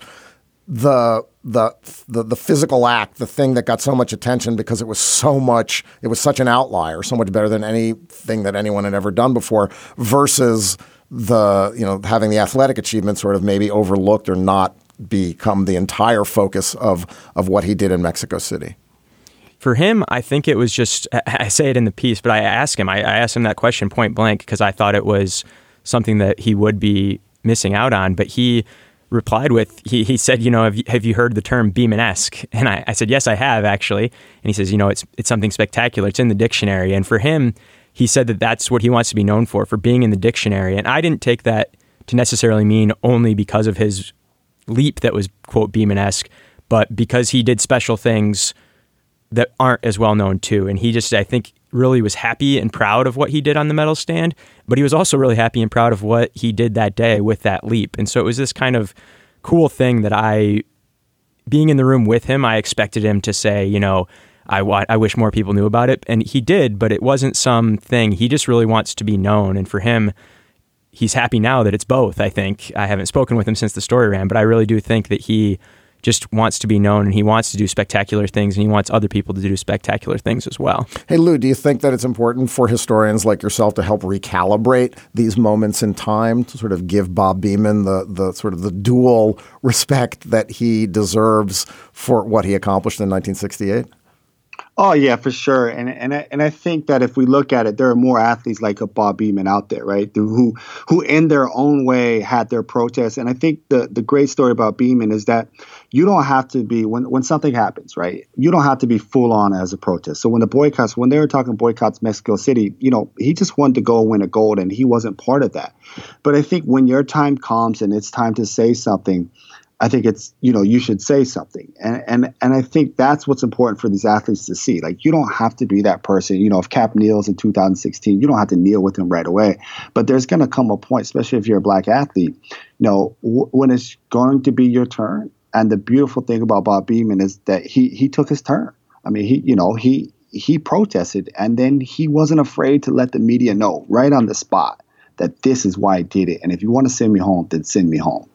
the the the the physical act, the thing that got so much attention because it was so much, it was such an outlier, so much better than anything that anyone had ever done before, versus the, you know, having the athletic achievement sort of maybe overlooked or not become the entire focus of of what he did in Mexico City? For him, I think it was just, I say it in the piece, but I asked him, I, I asked him that question point blank because I thought it was something that he would be missing out on. But he replied with, he he said, you know, have you, have you heard the term Beeman-esque? And I, I said, yes, I have actually. And he says, you know, it's it's something spectacular. It's in the dictionary. And for him, he said that that's what he wants to be known for, for being in the dictionary. And I didn't take that to necessarily mean only because of his leap that was, quote, Beeman-esque, but because he did special things that aren't as well known too. And he just, I think, really was happy and proud of what he did on the medal stand, but he was also really happy and proud of what he did that day with that leap. And so it was this kind of cool thing that I, being in the room with him, I expected him to say, you know, I, wa- I wish more people knew about it. And he did, but it wasn't something, he just really wants to be known. And for him, he's happy now that it's both, I think. I haven't spoken with him since the story ran, but I really do think that he just wants to be known and he wants to do spectacular things and he wants other people to do spectacular things as well. Hey, Lou, do you think that it's important for historians like yourself to help recalibrate these moments in time to sort of give Bob Beeman the, the sort of the dual respect that he deserves for what he accomplished in nineteen sixty-eight? Oh, yeah, for sure. And and I, and I think that if we look at it, there are more athletes like a Bob Beeman out there, right, who who in their own way had their protests. And I think the, the great story about Beeman is that you don't have to be, when, when something happens, right, you don't have to be full on as a protest. So when the boycotts, when they were talking boycotts Mexico City, you know, he just wanted to go win a gold and he wasn't part of that. But I think when your time comes and it's time to say something, I think it's, you know, you should say something. And, and and I think that's what's important for these athletes to see. Like, you don't have to be that person. You know, if Cap kneels in two thousand sixteen, you don't have to kneel with him right away. But there's going to come a point, especially if you're a black athlete, you know, w- when it's going to be your turn. And the beautiful thing about Bob Beeman is that he he took his turn. I mean, he, you know, he he protested and then he wasn't afraid to let the media know right on the spot that this is why I did it. And if you want to send me home, then send me home.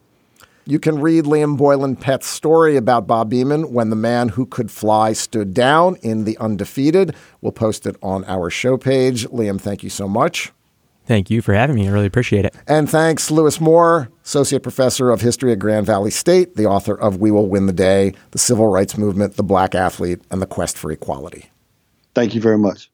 You can read Liam Boylan-Pett's story about Bob Beeman, When the Man Who Could Fly Stood Down, in The Undefeated. We'll post it on our show page. Liam, thank you so much. Thank you for having me. I really appreciate it. And thanks, Lewis Moore, Associate Professor of History at Grand Valley State, the author of We Will Win the Day, The Civil Rights Movement, The Black Athlete, and The Quest for Equality. Thank you very much.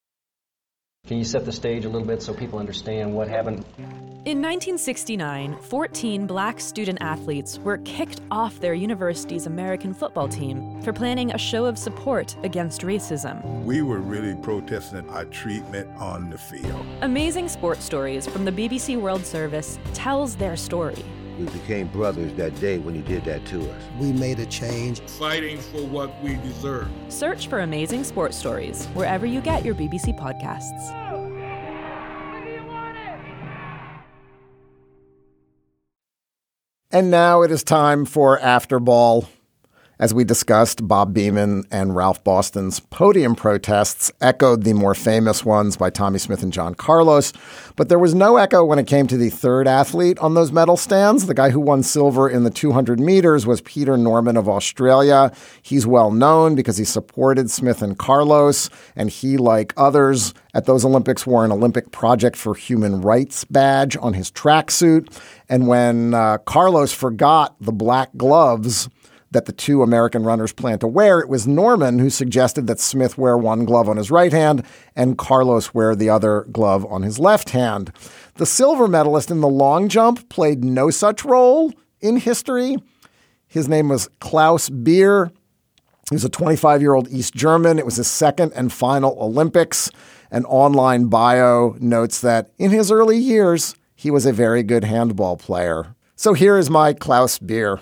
Can you set the stage a little bit so people understand what happened? In nineteen sixty-nine, fourteen black student athletes were kicked off their university's American football team for planning a show of support against racism. We were really protesting our treatment on the field. Amazing Sports Stories from the B B C World Service tells their story. We became brothers that day when he did that to us. We made a change. Fighting for what we deserve. Search for Amazing Sports Stories wherever you get your B B C podcasts. And now it is time for After Ball. As we discussed, Bob Beeman and Ralph Boston's podium protests echoed the more famous ones by Tommy Smith and John Carlos. But there was no echo when it came to the third athlete on those medal stands. The guy who won silver in the two hundred meters was Peter Norman of Australia. He's well known because he supported Smith and Carlos, and he, like others at those Olympics, wore an Olympic Project for Human Rights badge on his tracksuit. And when uh, Carlos forgot the black gloves that the two American runners planned to wear, it was Norman who suggested that Smith wear one glove on his right hand and Carlos wear the other glove on his left hand. The silver medalist in the long jump played no such role in history. His name was Klaus Beer. He was a twenty-five-year-old East German. It was his second and final Olympics. An online bio notes that in his early years, he was a very good handball player. So here is my Klaus Beer.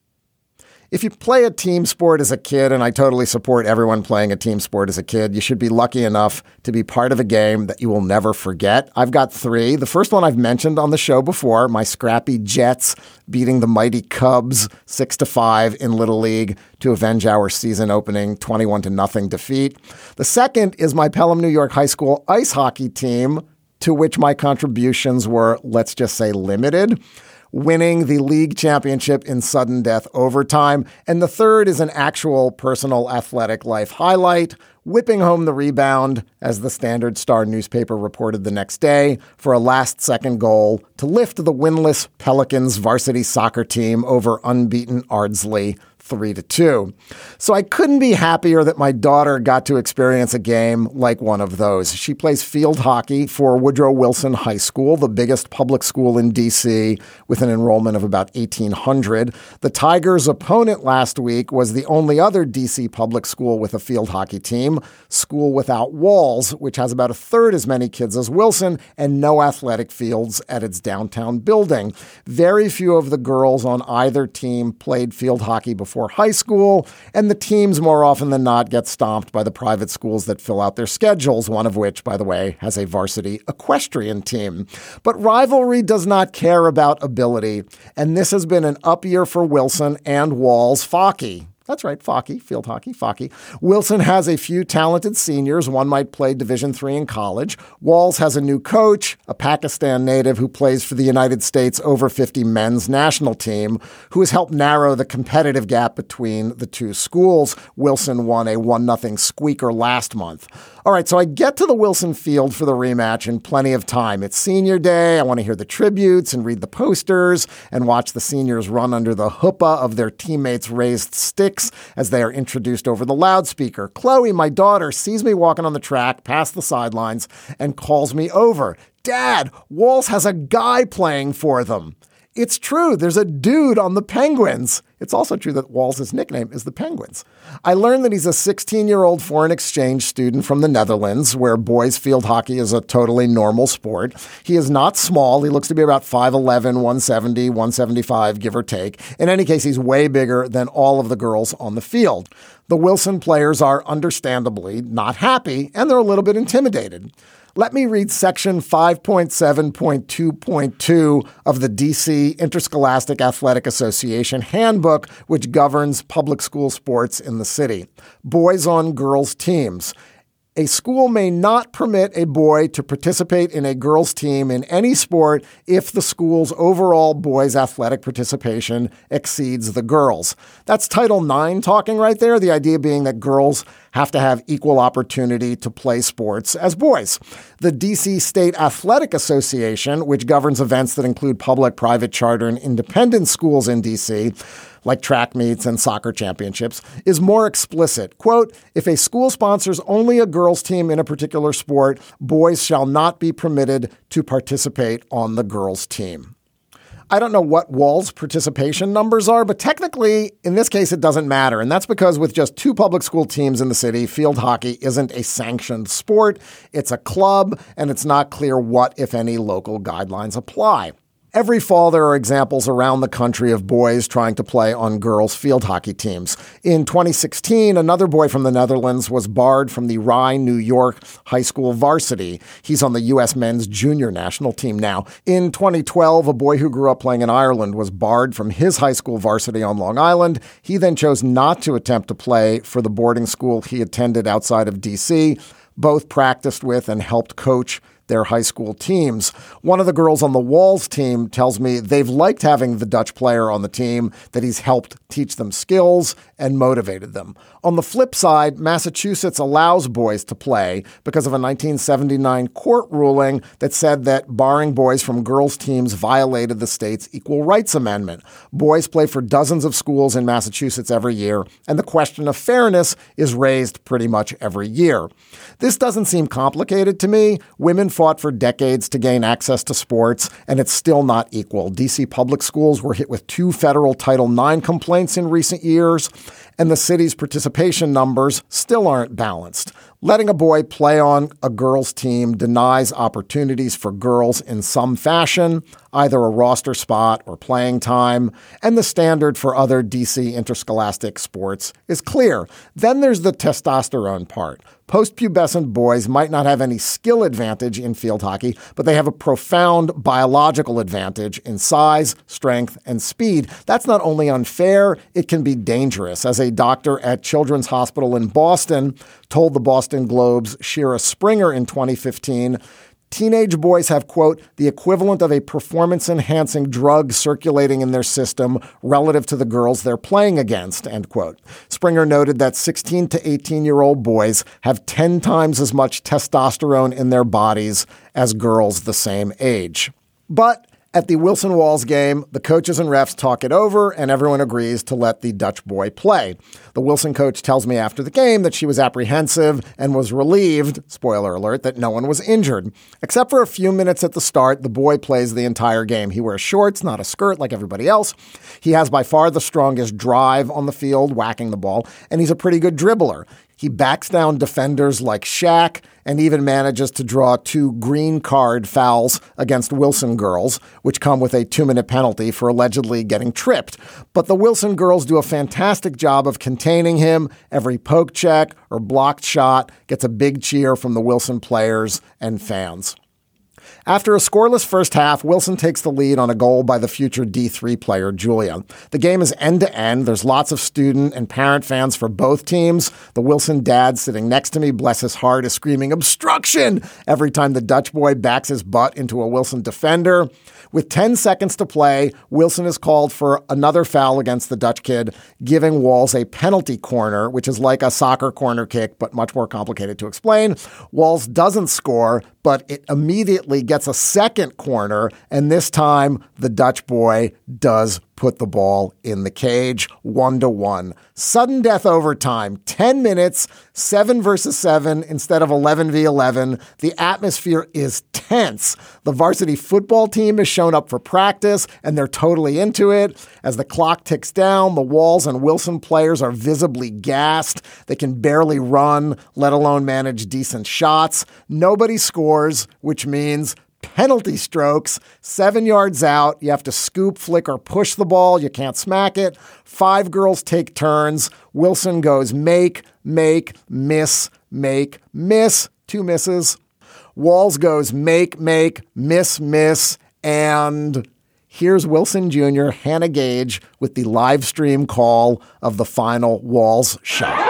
If you play a team sport as a kid, and I totally support everyone playing a team sport as a kid, you should be lucky enough to be part of a game that you will never forget. I've got three. The first one I've mentioned on the show before, my scrappy Jets beating the mighty Cubs six to five in Little League to avenge our season opening twenty-one to nothing defeat. The second is my Pelham, New York High School ice hockey team, to which my contributions were, let's just say, limited, winning the league championship in sudden death overtime. And the third is an actual personal athletic life highlight, whipping home the rebound, as the Standard Star newspaper reported the next day, for a last-second goal to lift the winless Pelicans varsity soccer team over unbeaten Ardsley three to two. So I couldn't be happier that my daughter got to experience a game like one of those. She plays field hockey for Woodrow Wilson High School, the biggest public school in D C, with an enrollment of about eighteen hundred. The Tigers' opponent last week was the only other D C public school with a field hockey team, School Without Walls, which has about a third as many kids as Wilson and no athletic fields at its downtown building. Very few of the girls on either team played field hockey before high school, and the teams more often than not get stomped by the private schools that fill out their schedules, one of which, by the way, has a varsity equestrian team. But rivalry does not care about ability, and this has been an up year for Wilson and Walls Fockey. That's right, Fockey, field hockey, Fockey. Wilson has a few talented seniors. One might play Division three in college. Walls has a new coach, a Pakistan native who plays for the United States over fifty men's national team, who has helped narrow the competitive gap between the two schools. Wilson won a one nothing squeaker last month. All right, so I get to the Wilson field for the rematch in plenty of time. It's senior day. I want to hear the tributes and read the posters and watch the seniors run under the huppah of their teammates' raised sticks as they are introduced over the loudspeaker. Chloe, my daughter, sees me walking on the track past the sidelines and calls me over. Dad, Walls has a guy playing for them. It's true. There's a dude on the Penguins. It's also true that Walls' nickname is the Penguins. I learned that he's a sixteen-year-old foreign exchange student from the Netherlands, where boys field hockey is a totally normal sport. He is not small. He looks to be about five eleven, one seventy, one seventy-five, give or take. In any case, he's way bigger than all of the girls on the field. The Wilson players are understandably not happy, and they're a little bit intimidated. Let me read section five point seven point two point two of the D C Interscholastic Athletic Association handbook, which governs public school sports in the city. Boys on girls teams. A school may not permit a boy to participate in a girls' team in any sport if the school's overall boys' athletic participation exceeds the girls. That's Title nine talking right there, the idea being that girls have to have equal opportunity to play sports as boys. The D C State Athletic Association, which governs events that include public, private, charter, and independent schools in D C, like track meets and soccer championships, is more explicit. Quote, if a school sponsors only a girls' team in a particular sport, boys shall not be permitted to participate on the girls' team. I don't know what Walls' participation numbers are, but technically, in this case, it doesn't matter. And that's because with just two public school teams in the city, field hockey isn't a sanctioned sport. It's a club, and it's not clear what, if any, local guidelines apply. Every fall, there are examples around the country of boys trying to play on girls' field hockey teams. In twenty sixteen, another boy from the Netherlands was barred from the Rye, New York high school varsity. He's on the U S men's junior national team now. In twenty twelve, a boy who grew up playing in Ireland was barred from his high school varsity on Long Island. He then chose not to attempt to play for the boarding school he attended outside of D C. Both practiced with and helped coach their high school teams. One of the girls on the Walls team tells me they've liked having the Dutch player on the team, that he's helped teach them skills and motivated them. On the flip side, Massachusetts allows boys to play because of a nineteen seventy-nine court ruling that said that barring boys from girls' teams violated the state's Equal Rights Amendment. Boys play for dozens of schools in Massachusetts every year, and the question of fairness is raised pretty much every year. This doesn't seem complicated to me. Women fought for decades to gain access to sports, and it's still not equal. D C public schools were hit with two federal Title nine complaints in recent years, and the city's participation numbers still aren't balanced. Letting a boy play on a girls' team denies opportunities for girls in some fashion, either a roster spot or playing time, and the standard for other D C interscholastic sports is clear. Then there's the testosterone part. Post-pubescent boys might not have any skill advantage in field hockey, but they have a profound biological advantage in size, strength, and speed. That's not only unfair, it can be dangerous. As a doctor at Children's Hospital in Boston told the Boston Globe's Shira Springer in twenty fifteen, teenage boys have, quote, the equivalent of a performance-enhancing drug circulating in their system relative to the girls they're playing against, end quote. Springer noted that sixteen to eighteen-year-old boys have ten times as much testosterone in their bodies as girls the same age. But at the Wilson Walls game, the coaches and refs talk it over, and everyone agrees to let the Dutch boy play. The Wilson coach tells me after the game that she was apprehensive and was relieved, spoiler alert, that no one was injured. Except for a few minutes at the start, the boy plays the entire game. He wears shorts, not a skirt like everybody else. He has by far the strongest drive on the field, whacking the ball, and he's a pretty good dribbler. He backs down defenders like Shaq and even manages to draw two green card fouls against Wilson girls, which come with a two-minute penalty for allegedly getting tripped. But the Wilson girls do a fantastic job of containing him. Every poke check or blocked shot gets a big cheer from the Wilson players and fans. After a scoreless first half, Wilson takes the lead on a goal by the future D three player, Julia. The game is end-to-end. There's lots of student and parent fans for both teams. The Wilson dad sitting next to me, bless his heart, is screaming, "Obstruction!" every time the Dutch boy backs his butt into a Wilson defender. With ten seconds to play, Wilson is called for another foul against the Dutch kid, giving Walls a penalty corner, which is like a soccer corner kick, but much more complicated to explain. Walls doesn't score, but it immediately gets a second corner, and this time the Dutch boy does put the ball in the cage, one to one. Sudden death overtime, ten minutes, seven versus seven instead of eleven v eleven. The atmosphere is tense. The varsity football team has shown up for practice, and they're totally into it. As the clock ticks down, the Walls and Wilson players are visibly gassed. They can barely run, let alone manage decent shots. Nobody scores, which means penalty strokes, seven yards out. You have to scoop, flick, or push the ball. You can't smack it. Five girls take turns. Wilson goes make, make, miss, make, miss. Two misses. Walls goes make, make, miss, miss. And here's Wilson Junior Hannah Gage with the live stream call of the final Walls shot.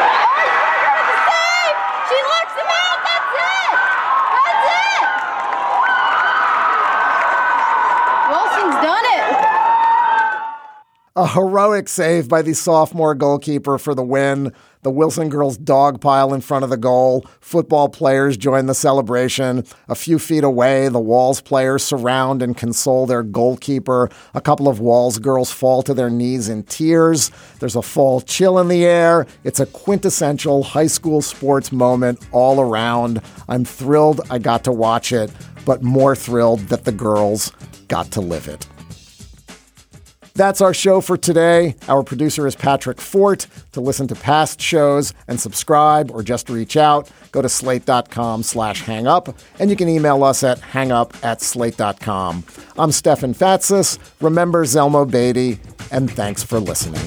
A heroic save by the sophomore goalkeeper for the win. The Wilson girls dogpile in front of the goal. Football players join the celebration. A few feet away, the Walls players surround and console their goalkeeper. A couple of Walls girls fall to their knees in tears. There's a fall chill in the air. It's a quintessential high school sports moment all around. I'm thrilled I got to watch it, but more thrilled that the girls got to live it. That's our show for today. Our producer is Patrick Fort. To listen to past shows and subscribe or just reach out, go to slate.com slash hangup, and you can email us at hangup at slate.com. I'm Stefan Fatsis. Remember Zelmo Beatty, and thanks for listening.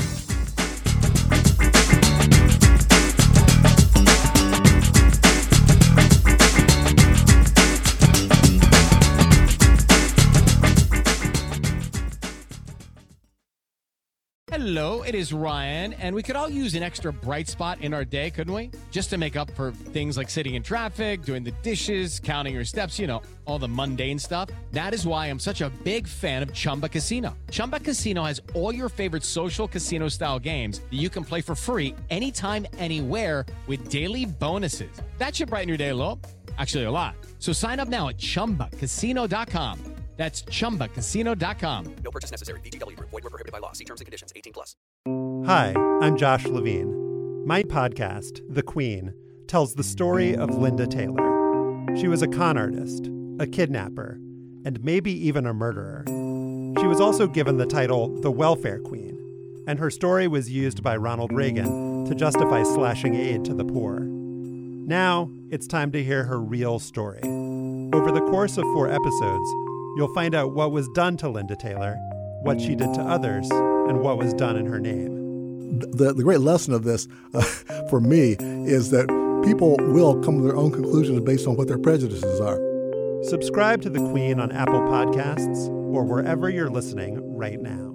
Hello, it is Ryan, and we could all use an extra bright spot in our day, couldn't we? Just to make up for things like sitting in traffic, doing the dishes, counting your steps, you know, all the mundane stuff. That is why I'm such a big fan of Chumba Casino. Chumba Casino has all your favorite social casino-style games that you can play for free anytime, anywhere with daily bonuses. That should brighten your day a little. Actually, a lot. So sign up now at chumba casino dot com. That's chumba casino dot com. No purchase necessary. V G W. Void where prohibited by law. See terms and conditions. eighteen plus. Hi, I'm Josh Levine. My podcast, The Queen, tells the story of Linda Taylor. She was a con artist, a kidnapper, and maybe even a murderer. She was also given the title the Welfare Queen, and her story was used by Ronald Reagan to justify slashing aid to the poor. Now, it's time to hear her real story. Over the course of four episodes, you'll find out what was done to Linda Taylor, what she did to others, and what was done in her name. The, the great lesson of this, uh, for me, is that people will come to their own conclusions based on what their prejudices are. Subscribe to The Queen on Apple Podcasts or wherever you're listening right now.